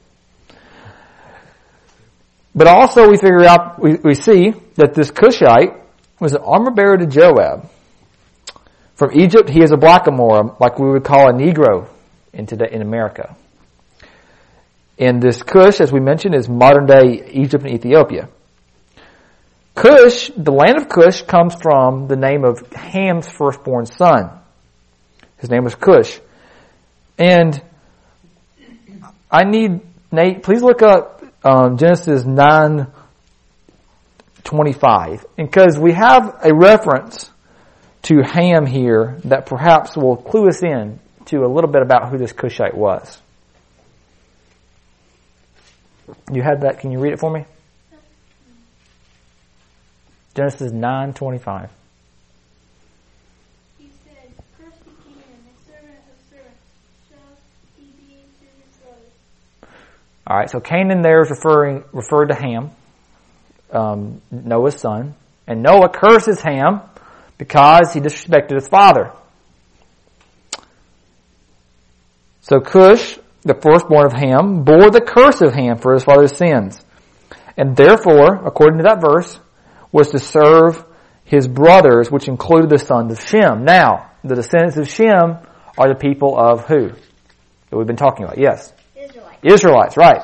[SPEAKER 2] But also, we figure out we, we see that this Cushite was an armor bearer to Joab. From Egypt, he is a blackamoor, like we would call a Negro in today in America. And this Cush, as we mentioned, is modern day Egypt and Ethiopia. Cush, the land of Cush, comes from the name of Ham's firstborn son. His name was Cush. And I need Nate, please look up um, Genesis nine twenty-five, because we have a reference to Ham here that perhaps will clue us in to a little bit about who this Cushite was. You have that? Can you read it for me? Genesis nine twenty-five.
[SPEAKER 5] He said, "Cursed be Canaan, the servant of servants, shall he be to his brothers."
[SPEAKER 2] All right, so Canaan there is referring referred to Ham, um, Noah's son, And Noah curses Ham because he disrespected his father. So Cush, the firstborn of Ham, bore the curse of Ham for his father's sins. And therefore, according to that verse, was to serve his brothers, which included the sons of Shem. Now, the descendants of Shem are the people of who? That we've been talking about. Yes?
[SPEAKER 5] Israelites.
[SPEAKER 2] Israelites, right.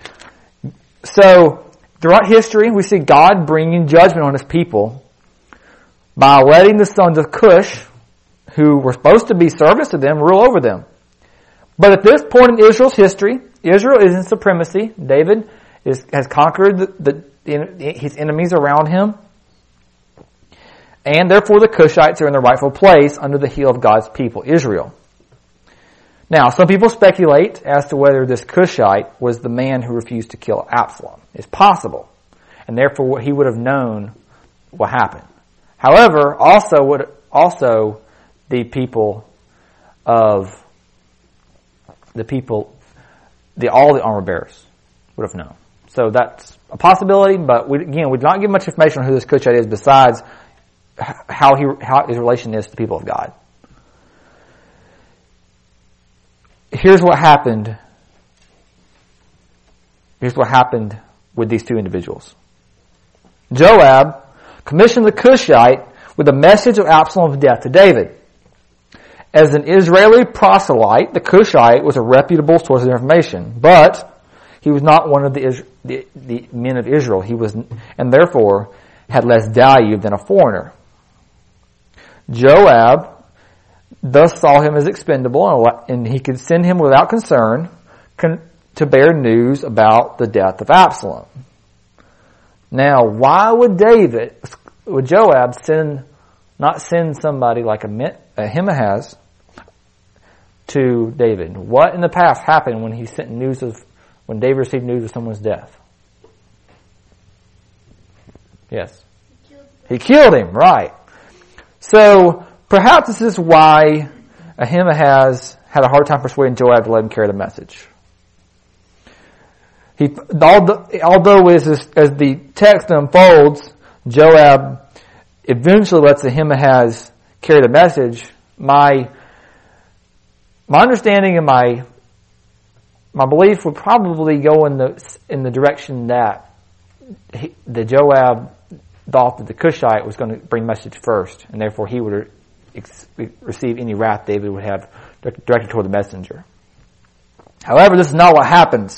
[SPEAKER 2] So, throughout history, we see God bringing judgment on his people by letting the sons of Cush, who were supposed to be servants to them, rule over them. But at this point in Israel's history, Israel is in supremacy. David is, has conquered the, the, his enemies around him. And therefore the Cushites are in their rightful place under the heel of God's people, Israel. Now, some people speculate as to whether this Cushite was the man who refused to kill Absalom. It's possible. And therefore he would have known what happened. However, also would also the people of the people, the all the armor bearers would have known. So that's a possibility, but we, again, we do not give much information on who this Cushite is besides how he how his relation is to the people of God. Here's what happened. Here's what happened with these two individuals. Joab commissioned the Cushite with a message of Absalom's death to David. As an Israeli proselyte, the Cushite was a reputable source of information, but he was not one of the, the, the men of Israel. He was, and therefore had less value than a foreigner. Joab thus saw him as expendable, and he could send him without concern to bear news about the death of Absalom. Now, why would David, would Joab send, not send somebody like a Ahimaaz to David? What in the past happened when he sent news of, when David received news of someone's death? Yes. He killed him, right. So, perhaps this is why Ahimaaz had a hard time persuading Joab to let him carry the message. He, although, although as, as the text unfolds, Joab eventually lets Ahimaaz carry the message. My, my understanding and my, my belief would probably go in the, in the direction that he, the Joab thought that the Cushite was going to bring message first, and therefore he would ex- receive any wrath David would have directed toward the messenger. However, this is not what happens.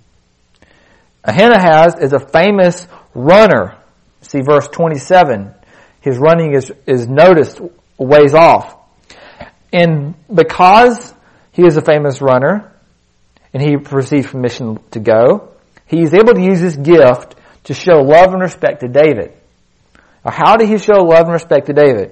[SPEAKER 2] Ahimaaz is a famous runner. See verse twenty-seven. His running is, is noticed a ways off. And because he is a famous runner, and he receives permission to go, he is able to use his gift to show love and respect to David. Now, how did he show love and respect to David?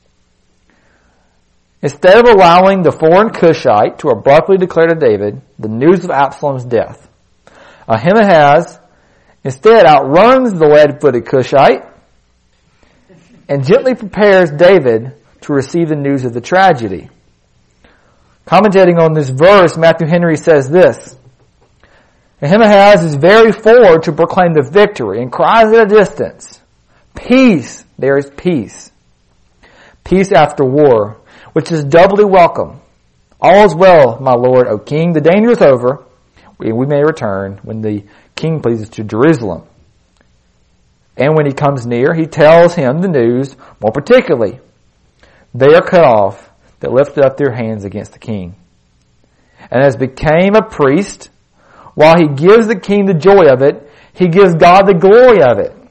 [SPEAKER 2] Instead of allowing the foreign Cushite to abruptly declare to David the news of Absalom's death, Ahimaaz instead outruns the lead-footed Cushite and gently prepares David to receive the news of the tragedy. Commentating on this verse, Matthew Henry says this: Ahimaaz is very forward to proclaim the victory and cries at a distance, "Peace, there is peace. Peace after war, which is doubly welcome. All is well, my lord, O king. The danger is over. We, we may return when the king pleases to Jerusalem." And when he comes near, he tells him the news, more particularly, "They are cut off that lifted up their hands against the king." And as became a priest, while he gives the king the joy of it, he gives God the glory of it.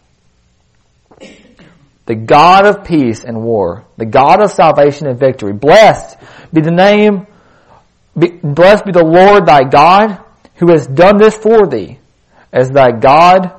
[SPEAKER 2] The God of peace and war, the God of salvation and victory. Blessed be the name, be, blessed be the Lord thy God, who has done this for thee, as thy God,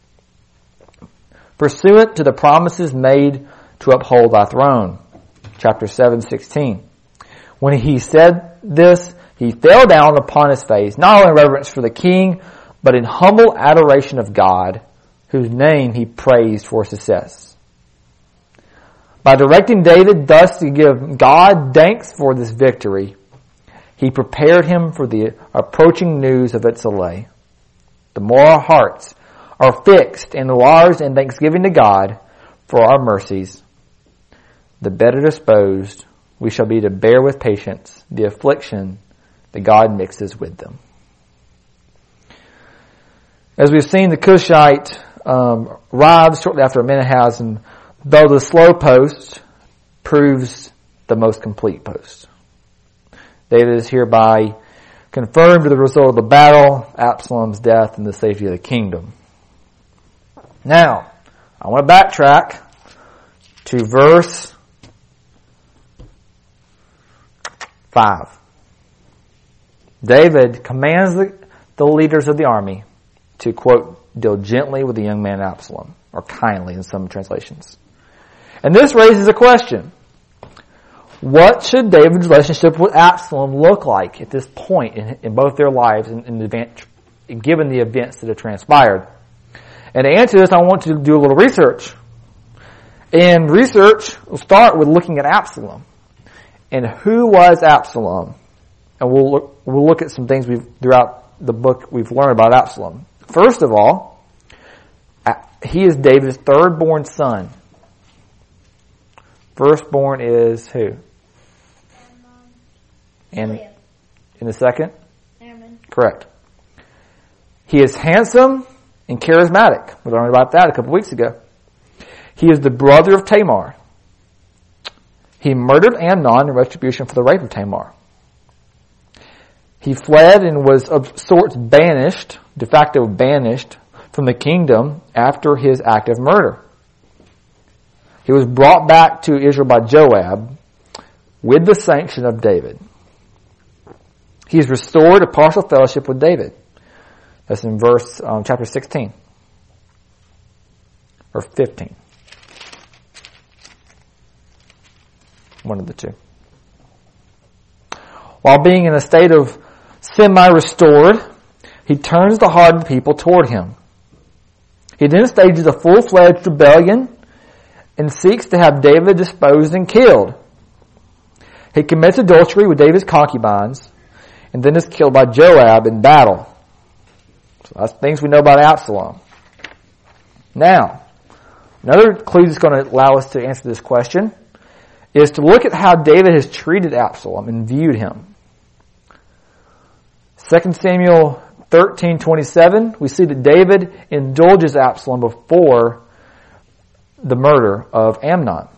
[SPEAKER 2] pursuant to the promises made to uphold thy throne. Chapter seven, sixteen. When he said this, he fell down upon his face, not only in reverence for the king, but in humble adoration of God, whose name he praised for success. By directing David thus to give God thanks for this victory, he prepared him for the approaching news of its allay. The more our hearts are fixed and enlarged in thanksgiving to God for our mercies, the better disposed we shall be to bear with patience the affliction that God mixes with them. As we've seen, the Cushite um, arrives shortly after Menahaz, and though the slow post proves the most complete post. David is hereby confirmed to the result of the battle, Absalom's death, and the safety of the kingdom. Now, I want to backtrack to verse five. David commands the, the leaders of the army to, quote, deal gently with the young man Absalom, or kindly in some translations. And this raises a question. What should David's relationship with Absalom look like at this point in, in both their lives and in the event, given the events that have transpired? And to answer this, I want to do a little research. And research will start with looking at Absalom. And who was Absalom? And we'll look, we'll look at some things we've, throughout the book we've learned about Absalom. First of all, he is David's third-born son. Firstborn is who? And in the second?
[SPEAKER 5] Amnon.
[SPEAKER 2] Correct. He is handsome and charismatic. We learned about that a couple weeks ago. He is the brother of Tamar. He murdered Amnon in retribution for the rape of Tamar. He fled and was of sorts banished, de facto banished, from the kingdom after his act of murder. He was brought back to Israel by Joab with the sanction of David. He is restored to partial fellowship with David. That's in verse, um, chapter sixteen. Or fifteen. One of the two. While being in a state of semi-restored, he turns the hardened people toward him. He then stages a full-fledged rebellion and seeks to have David disposed and killed. He commits adultery with David's concubines and then is killed by Joab in battle. So that's things we know about Absalom. Now, another clue that's going to allow us to answer this question is to look at how David has treated Absalom and viewed him. Second Samuel thirteen twenty-seven, we see that David indulges Absalom before the murder of Amnon.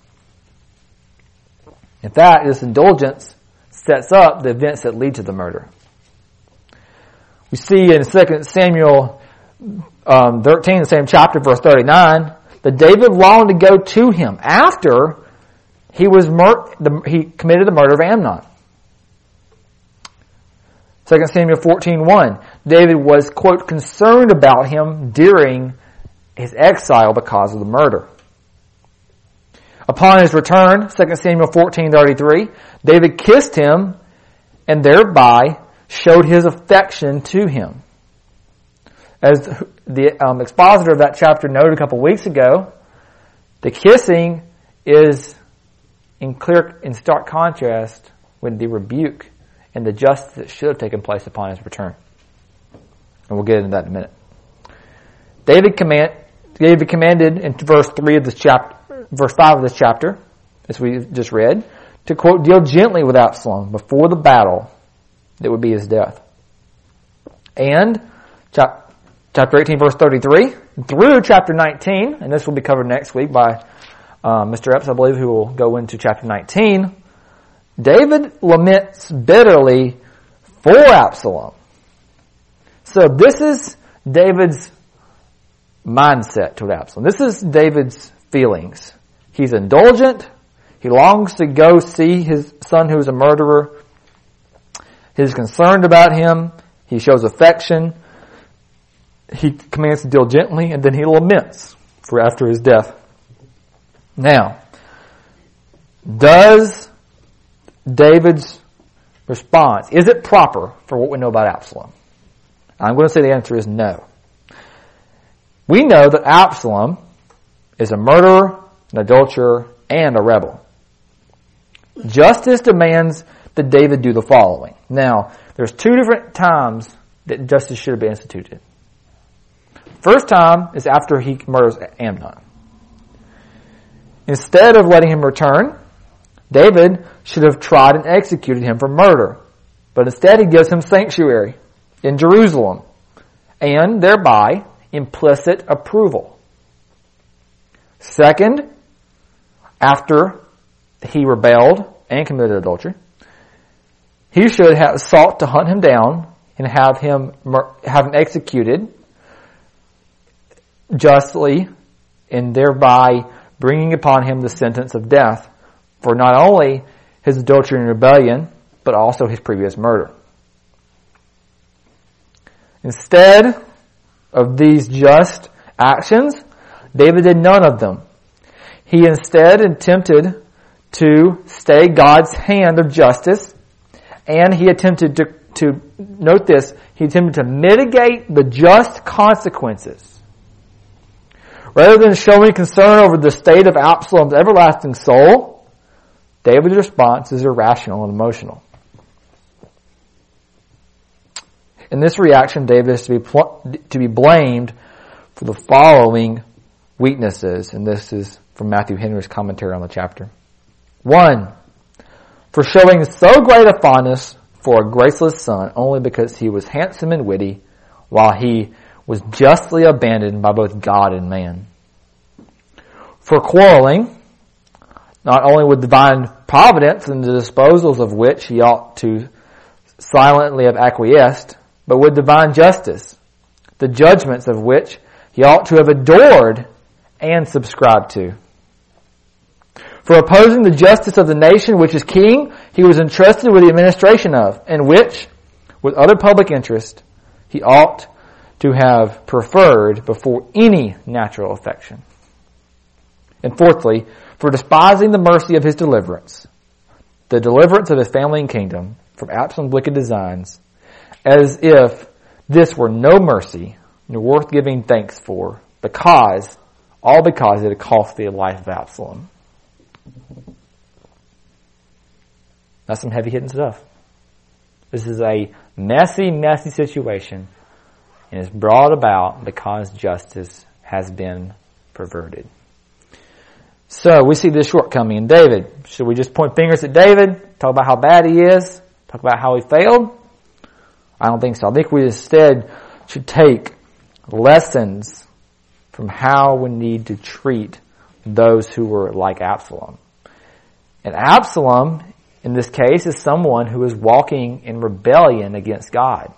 [SPEAKER 2] In fact, this indulgence sets up the events that lead to the murder. We see in Second Samuel um, thirteen, the same chapter, verse thirty-nine, that David longed to go to him after he was mur- the, he committed the murder of Amnon. Second Samuel fourteen one, David was, quote, concerned about him during his exile because of the murder. Upon his return, Second Samuel fourteen thirty-three, David kissed him and thereby showed his affection to him. As the um, expositor of that chapter noted a couple weeks ago, the kissing is in clear, in stark contrast with the rebuke and the justice that should have taken place upon his return. And we'll get into that in a minute. David command, David commanded in verse three of this chapter, verse five of this chapter, as we just read, to, quote, deal gently with Absalom before the battle that would be his death. And chap, chapter eighteen, verse thirty-three, through chapter nineteen, and this will be covered next week by uh, Mister Epps, I believe, who will go into chapter nineteen, David laments bitterly for Absalom. So this is David's mindset toward Absalom. This is David's feelings. He's indulgent. He longs to go see his son who is a murderer. He's concerned about him. He shows affection. He commands to deal gently, and then he laments for after his death. Now, does David's response, is it proper for what we know about Absalom? I'm going to say the answer is no. We know that Absalom is a murderer, an adulterer, and a rebel. Justice demands that David do the following. Now, there's two different times that justice should have been instituted. First time is after he murders Amnon. Instead of letting him return, David should have tried and executed him for murder. But instead he gives him sanctuary in Jerusalem and thereby implicit approval. Second, after he rebelled and committed adultery, he should have sought to hunt him down and have him have him executed justly, and thereby bringing upon him the sentence of death for not only his adultery and rebellion, but also his previous murder. Instead of these just actions, David did none of them. He instead attempted to stay God's hand of justice, and he attempted to, to note this, he attempted to mitigate the just consequences. Rather than showing concern over the state of Absalom's everlasting soul, David's response is irrational and emotional. In this reaction, David is to be pl- to be blamed for the following weaknesses, and this is from Matthew Henry's commentary on the chapter. One, for showing so great a fondness for a graceless son only because he was handsome and witty, while he was justly abandoned by both God and man. For quarreling, not only with divine providence and the disposals of which he ought to silently have acquiesced, but with divine justice, the judgments of which he ought to have adored and subscribed to. For opposing the justice of the nation which is king, he was entrusted with the administration of, and which, with other public interest, he ought to have preferred before any natural affection. And fourthly, for despising the mercy of his deliverance, the deliverance of his family and kingdom from Absalom's wicked designs, as if this were no mercy nor worth giving thanks for, because, all because it had cost the life of Absalom. That's some heavy-hitting stuff. This is a messy, messy situation, and it's brought about because justice has been perverted. So we see this shortcoming in David. Should we just point fingers at David, talk about how bad he is, talk about how he failed? I don't think so. I think we instead should take lessons from how we need to treat those who were like Absalom. And Absalom, in this case, is someone who is walking in rebellion against God.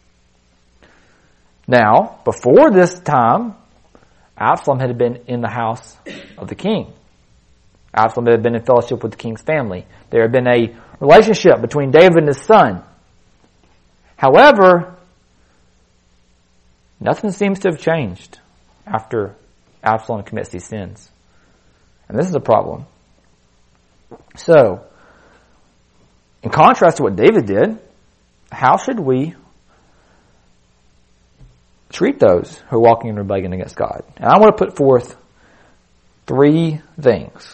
[SPEAKER 2] Now, before this time, Absalom had been in the house of the king. Absalom had been in fellowship with the king's family. There had been a relationship between David and his son. However, nothing seems to have changed after Absalom commits these sins. And this is a problem. So, in contrast to what David did, how should we treat those who are walking in rebellion against God? And I want to put forth three things.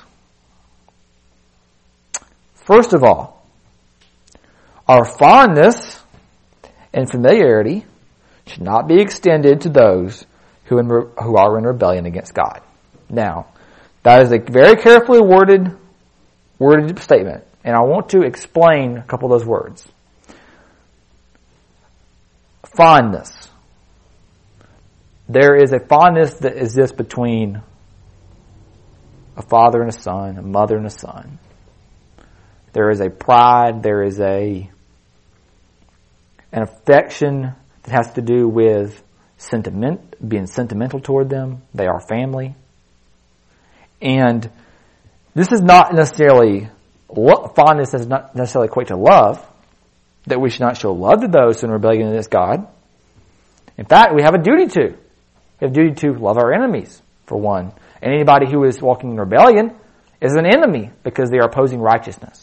[SPEAKER 2] First of all, our fondness and familiarity should not be extended to those who, in, who are in rebellion against God. Now, that is a very carefully worded, worded statement, and I want to explain a couple of those words. Fondness. There is a fondness that exists between a father and a son, a mother and a son. There is a pride, there is a an affection that has to do with sentiment, being sentimental toward them. They are family. And this is not necessarily, fondness does not necessarily equate to love, that we should not show love to those who are in rebellion against God. In fact, we have a duty to. We have a duty to love our enemies, for one. And anybody who is walking in rebellion is an enemy because they are opposing righteousness.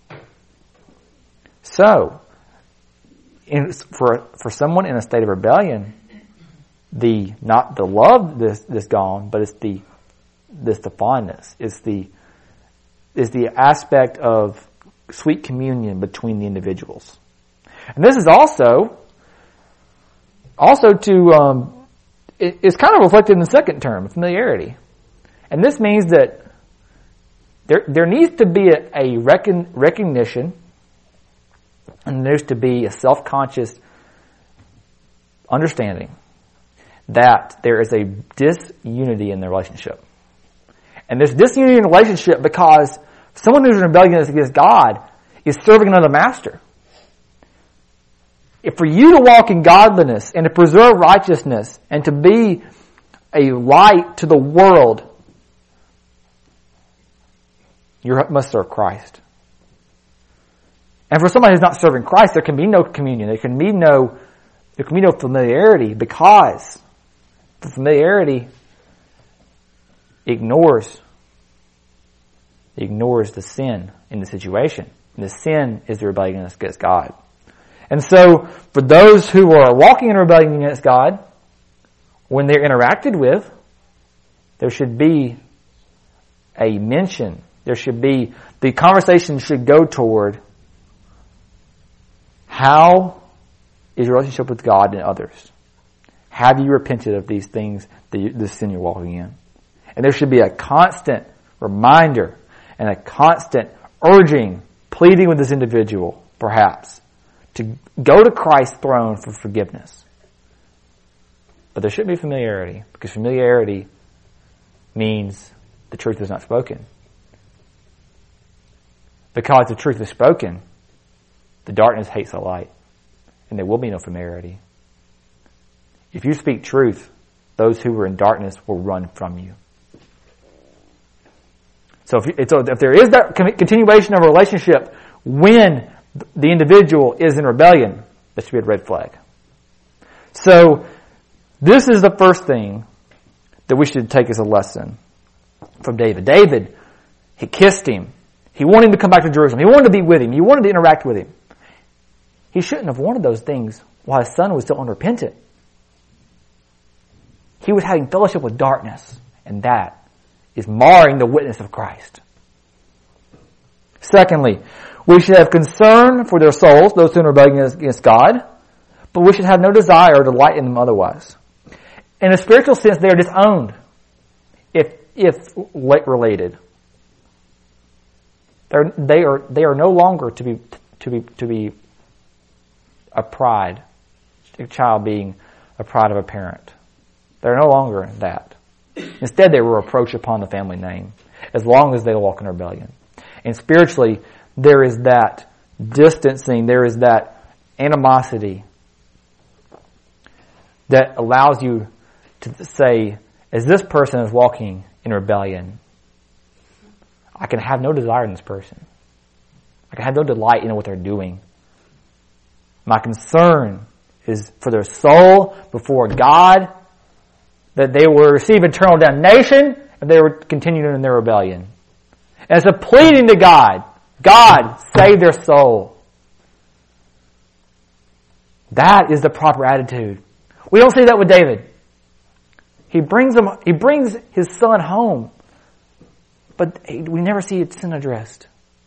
[SPEAKER 2] So, in, for for someone in a state of rebellion, the not the love this this gone, but it's the this the fondness. It's the is the aspect of sweet communion between the individuals, and this is also also to um, it, it's kind of reflected in the second term, familiarity, and this means that there there needs to be a, a recon, recognition, and there needs to be a self-conscious understanding that there is a disunity in the relationship. And there's disunity in the relationship because someone who's in rebellion against God is serving another master. If for you to walk in godliness and to preserve righteousness and to be a light to the world, you must serve Christ. And for somebody who's not serving Christ, there can be no communion. There can be no, there can be no familiarity because the familiarity ignores, ignores the sin in the situation. And the sin is the rebellion against God. And so, for those who are walking in rebellion against God, when they're interacted with, there should be a mention. There should be, the conversation should go toward how is your relationship with God and others? Have you repented of these things, the, the sin you're walking in? And there should be a constant reminder and a constant urging, pleading with this individual, perhaps, to go to Christ's throne for forgiveness. But there should be familiarity, because familiarity means the truth is not spoken. Because the truth is spoken, the darkness hates the light, and there will be no familiarity. If you speak truth, those who are in darkness will run from you. So if, so if there is that continuation of a relationship when the individual is in rebellion, that should be a red flag. So this is the first thing that we should take as a lesson from David. David, he kissed him. He wanted him to come back to Jerusalem. He wanted to be with him. He wanted to interact with him. He shouldn't have wanted those things while his son was still unrepentant. He was having fellowship with darkness, and that is marring the witness of Christ. Secondly, we should have concern for their souls, those who are rebelling against God, but we should have no desire or delight in them otherwise. In a spiritual sense, they are disowned, if if related. They're, they are they are no longer to be to be to be a pride, a child being a pride of a parent. They're no longer that. Instead, they were a reproach upon the family name, as long as they walk in rebellion. And spiritually, there is that distancing, there is that animosity that allows you to say, as this person is walking in rebellion, I can have no desire in this person. I can have no delight in what they're doing. My concern is for their soul before God, that they will receive eternal damnation if they were continuing in their rebellion. And it's a pleading to God, God, save their soul. That is the proper attitude. We don't see that with David. He brings him, he brings his son home, but we never see its sin addressed.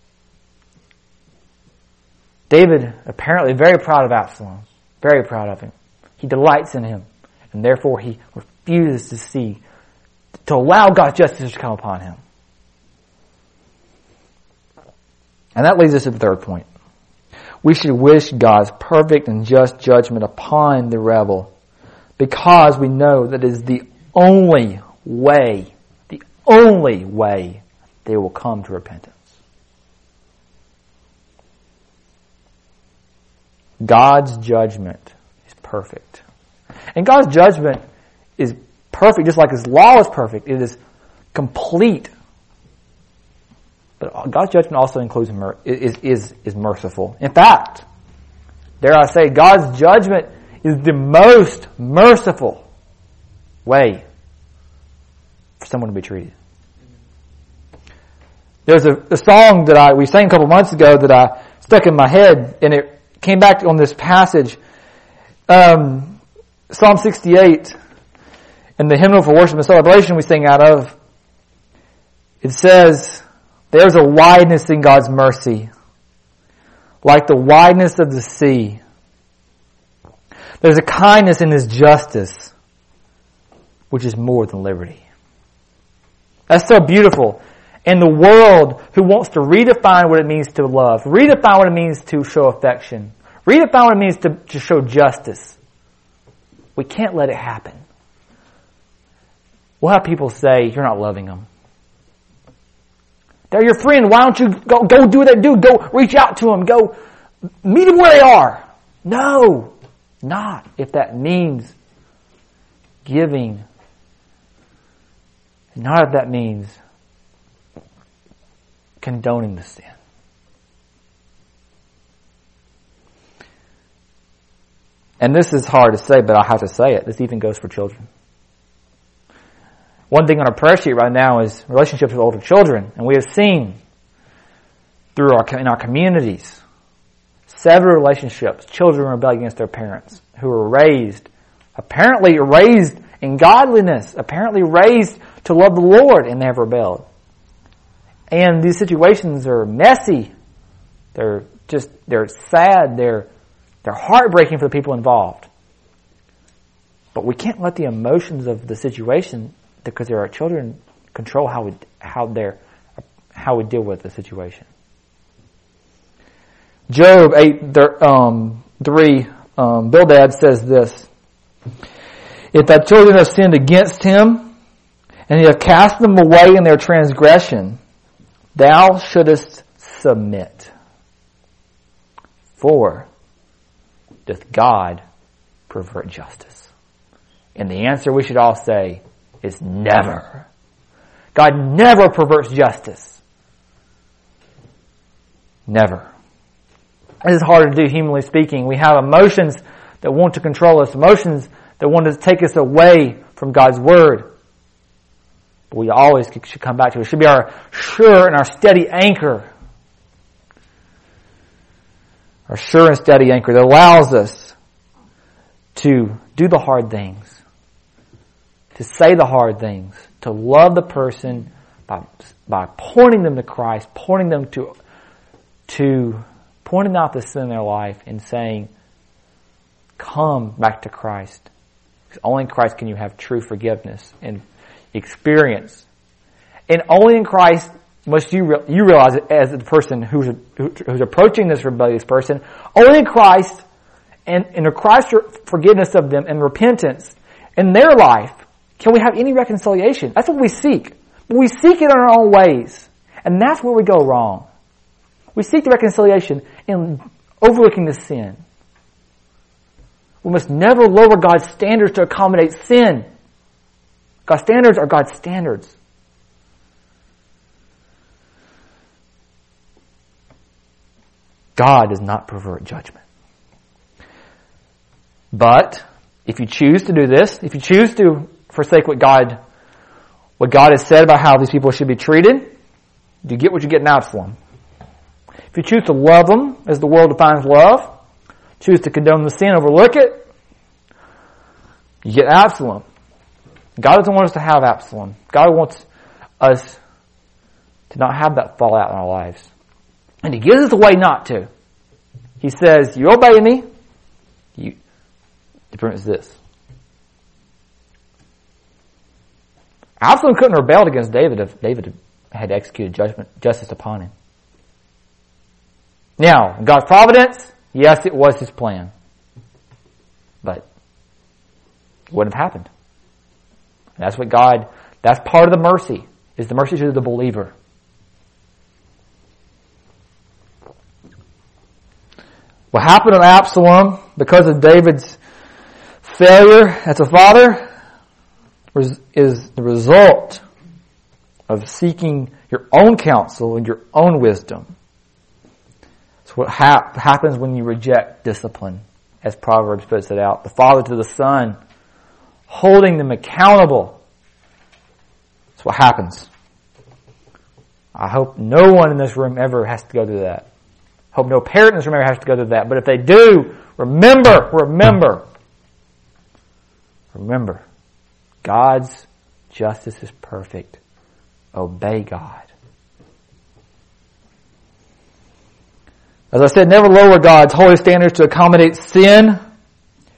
[SPEAKER 2] David, apparently very proud of Absalom, very proud of him. He delights in him, and therefore he refuses to see, to allow God's justice to come upon him. And that leads us to the third point. We should wish God's perfect and just judgment upon the rebel, because we know that it is the only way, the only way they will come to repentance. God's judgment is perfect. And God's judgment is perfect, just like His law is perfect. It is complete. But God's judgment also includes is is is merciful. In fact, dare I say, God's judgment is the most merciful way for someone to be treated. There's a, a song that I we sang a couple months ago that I stuck in my head, and it came back on this passage, um, Psalm sixty-eight, and the hymnal for worship and celebration we sing out of. It says, "There's a wideness in God's mercy, like the wideness of the sea. There's a kindness in His justice, which is more than liberty." That's so beautiful. in the world who wants to redefine what it means to love, redefine what it means to show affection, redefine what it means to, to show justice. We can't let it happen. We'll have people say, you're not loving them. They're your friend. Why don't you go, go do what they do? Go reach out to them. Go meet them where they are. No, not if that means giving. Not if that means condoning the sin. And this is hard to say, but I have to say it. This even goes for children. One thing on our prayer sheet right now is relationships with older children. And we have seen through our, in our communities, several relationships, children rebel against their parents who were raised, apparently raised in godliness, apparently raised to love the Lord, and they have rebelled. And these situations are messy. They're just, they're sad. They're, they're heartbreaking for the people involved. But we can't let the emotions of the situation, because there are children, control how we, how they're, how we deal with the situation. Job eight, um, three, um, Bildad says this: if thy children have sinned against him, and he have cast them away in their transgression, thou shouldest submit. For doth God pervert justice? And the answer we should all say is never. God never perverts justice. Never. This is hard to do, humanly speaking. We have emotions that want to control us, emotions that want to take us away from God's Word. But we always should come back to it. It should be our sure and our steady anchor. Our sure and steady anchor that allows us to do the hard things, to say the hard things, to love the person by, by pointing them to Christ, pointing them to, to pointing out the sin in their life and saying, come back to Christ. Because only in Christ can you have true forgiveness and experience. And only in Christ must you re- you realize it as the person who's, who, who's approaching this rebellious person. Only in Christ and in Christ's forgiveness of them and repentance in their life can we have any reconciliation. That's what we seek. But we seek it in our own ways. And that's where we go wrong. We seek the reconciliation in overlooking the sin. We must never lower God's standards to accommodate sin. God's standards are God's standards. God does not pervert judgment. But if you choose to do this, if you choose to forsake what God, what God has said about how these people should be treated, you get what you get in Absalom. If you choose to love them as the world defines love, choose to condone the sin, overlook it, you get Absalom. God doesn't want us to have Absalom. God wants us to not have that fallout in our lives. And He gives us a way not to. He says, you obey me, you, the difference is this. Absalom couldn't have rebelled against David if David had executed judgment, justice upon him. Now, in God's providence, yes, it was His plan. But it wouldn't have happened. And that's what God, that's part of the mercy, is the mercy to the believer. What happened to Absalom because of David's failure as a father is the result of seeking your own counsel and your own wisdom. It's what hap- happens when you reject discipline, as Proverbs puts it out. The father to the son, holding them accountable. That's what happens. I hope no one in this room ever has to go through that. I hope no parent in this room ever has to go through that. But if they do, remember, remember, remember, God's justice is perfect. Obey God. As I said, never lower God's holy standards to accommodate sin.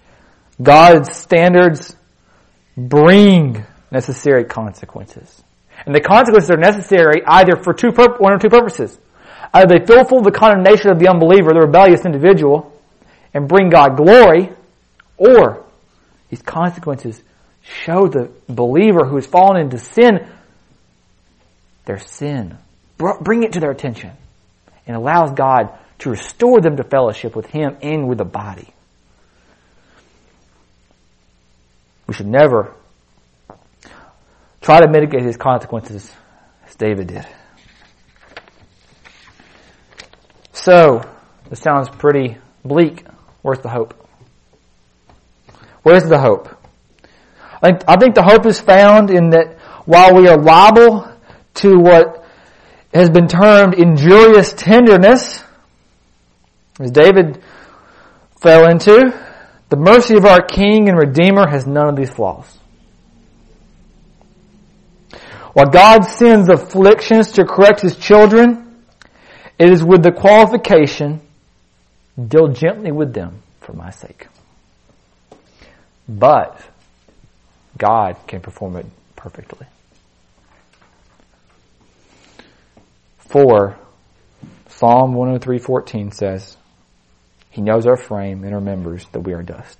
[SPEAKER 2] God's standards bring necessary consequences. And the consequences are necessary either for two pur- one or two purposes. Either they fulfill the condemnation of the unbeliever, the rebellious individual, and bring God glory, or these consequences show the believer who has fallen into sin their sin. Bring it to their attention. And allows God to restore them to fellowship with Him and with the body. We should never try to mitigate His consequences as David did. So, this sounds pretty bleak. Where's the hope? Where's the hope? I think, I think the hope is found in that while we are liable to what has been termed injurious tenderness, as David fell into, the mercy of our King and Redeemer has none of these flaws. While God sends afflictions to correct His children, it is with the qualification, deal gently with them for my sake. But God can perform it perfectly. For Psalm one oh three fourteen says, He knows our frame and remembers that we are dust.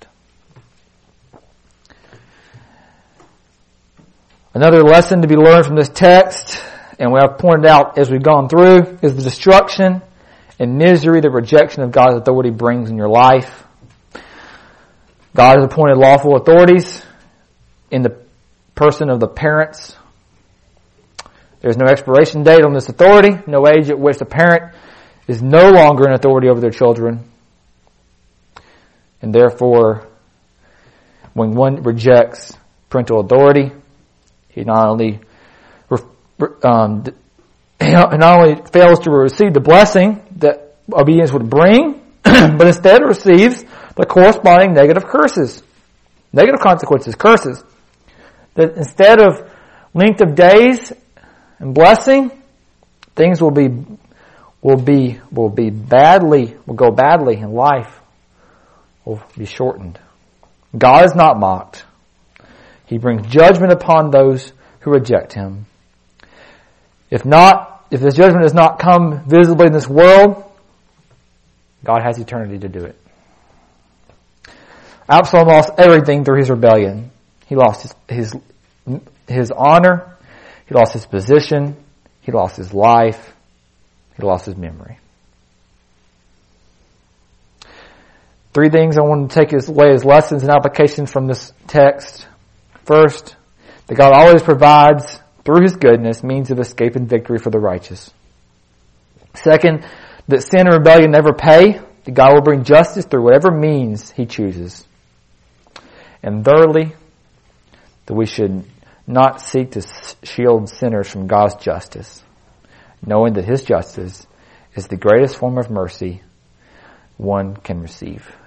[SPEAKER 2] Another lesson to be learned from this text, and we have pointed out as we've gone through, is the destruction and misery that rejection of God's authority brings in your life. God has appointed lawful authorities in the person of the parents. There's no expiration date on this authority, no age at which the parent is no longer an authority over their children. And therefore, when one rejects parental authority, he not only um, he not only fails to receive the blessing that obedience would bring, but instead receives the corresponding negative curses, negative consequences, curses. That instead of length of days and blessing, things will be will be will be badly will go badly in life. Will be shortened. God is not mocked. He brings judgment upon those who reject Him. If not, if this judgment does not come visibly in this world, God has eternity to do it. Absalom lost everything through his rebellion. He lost his, his, his honor. He lost his position. He lost his life. He lost his memory. Three things I want to take away as lessons and applications from this text. First, that God always provides, through His goodness, means of escape and victory for the righteous. Second, that sin and rebellion never pay, that God will bring justice through whatever means He chooses. And thirdly, that we should not seek to shield sinners from God's justice, knowing that His justice is the greatest form of mercy one can receive.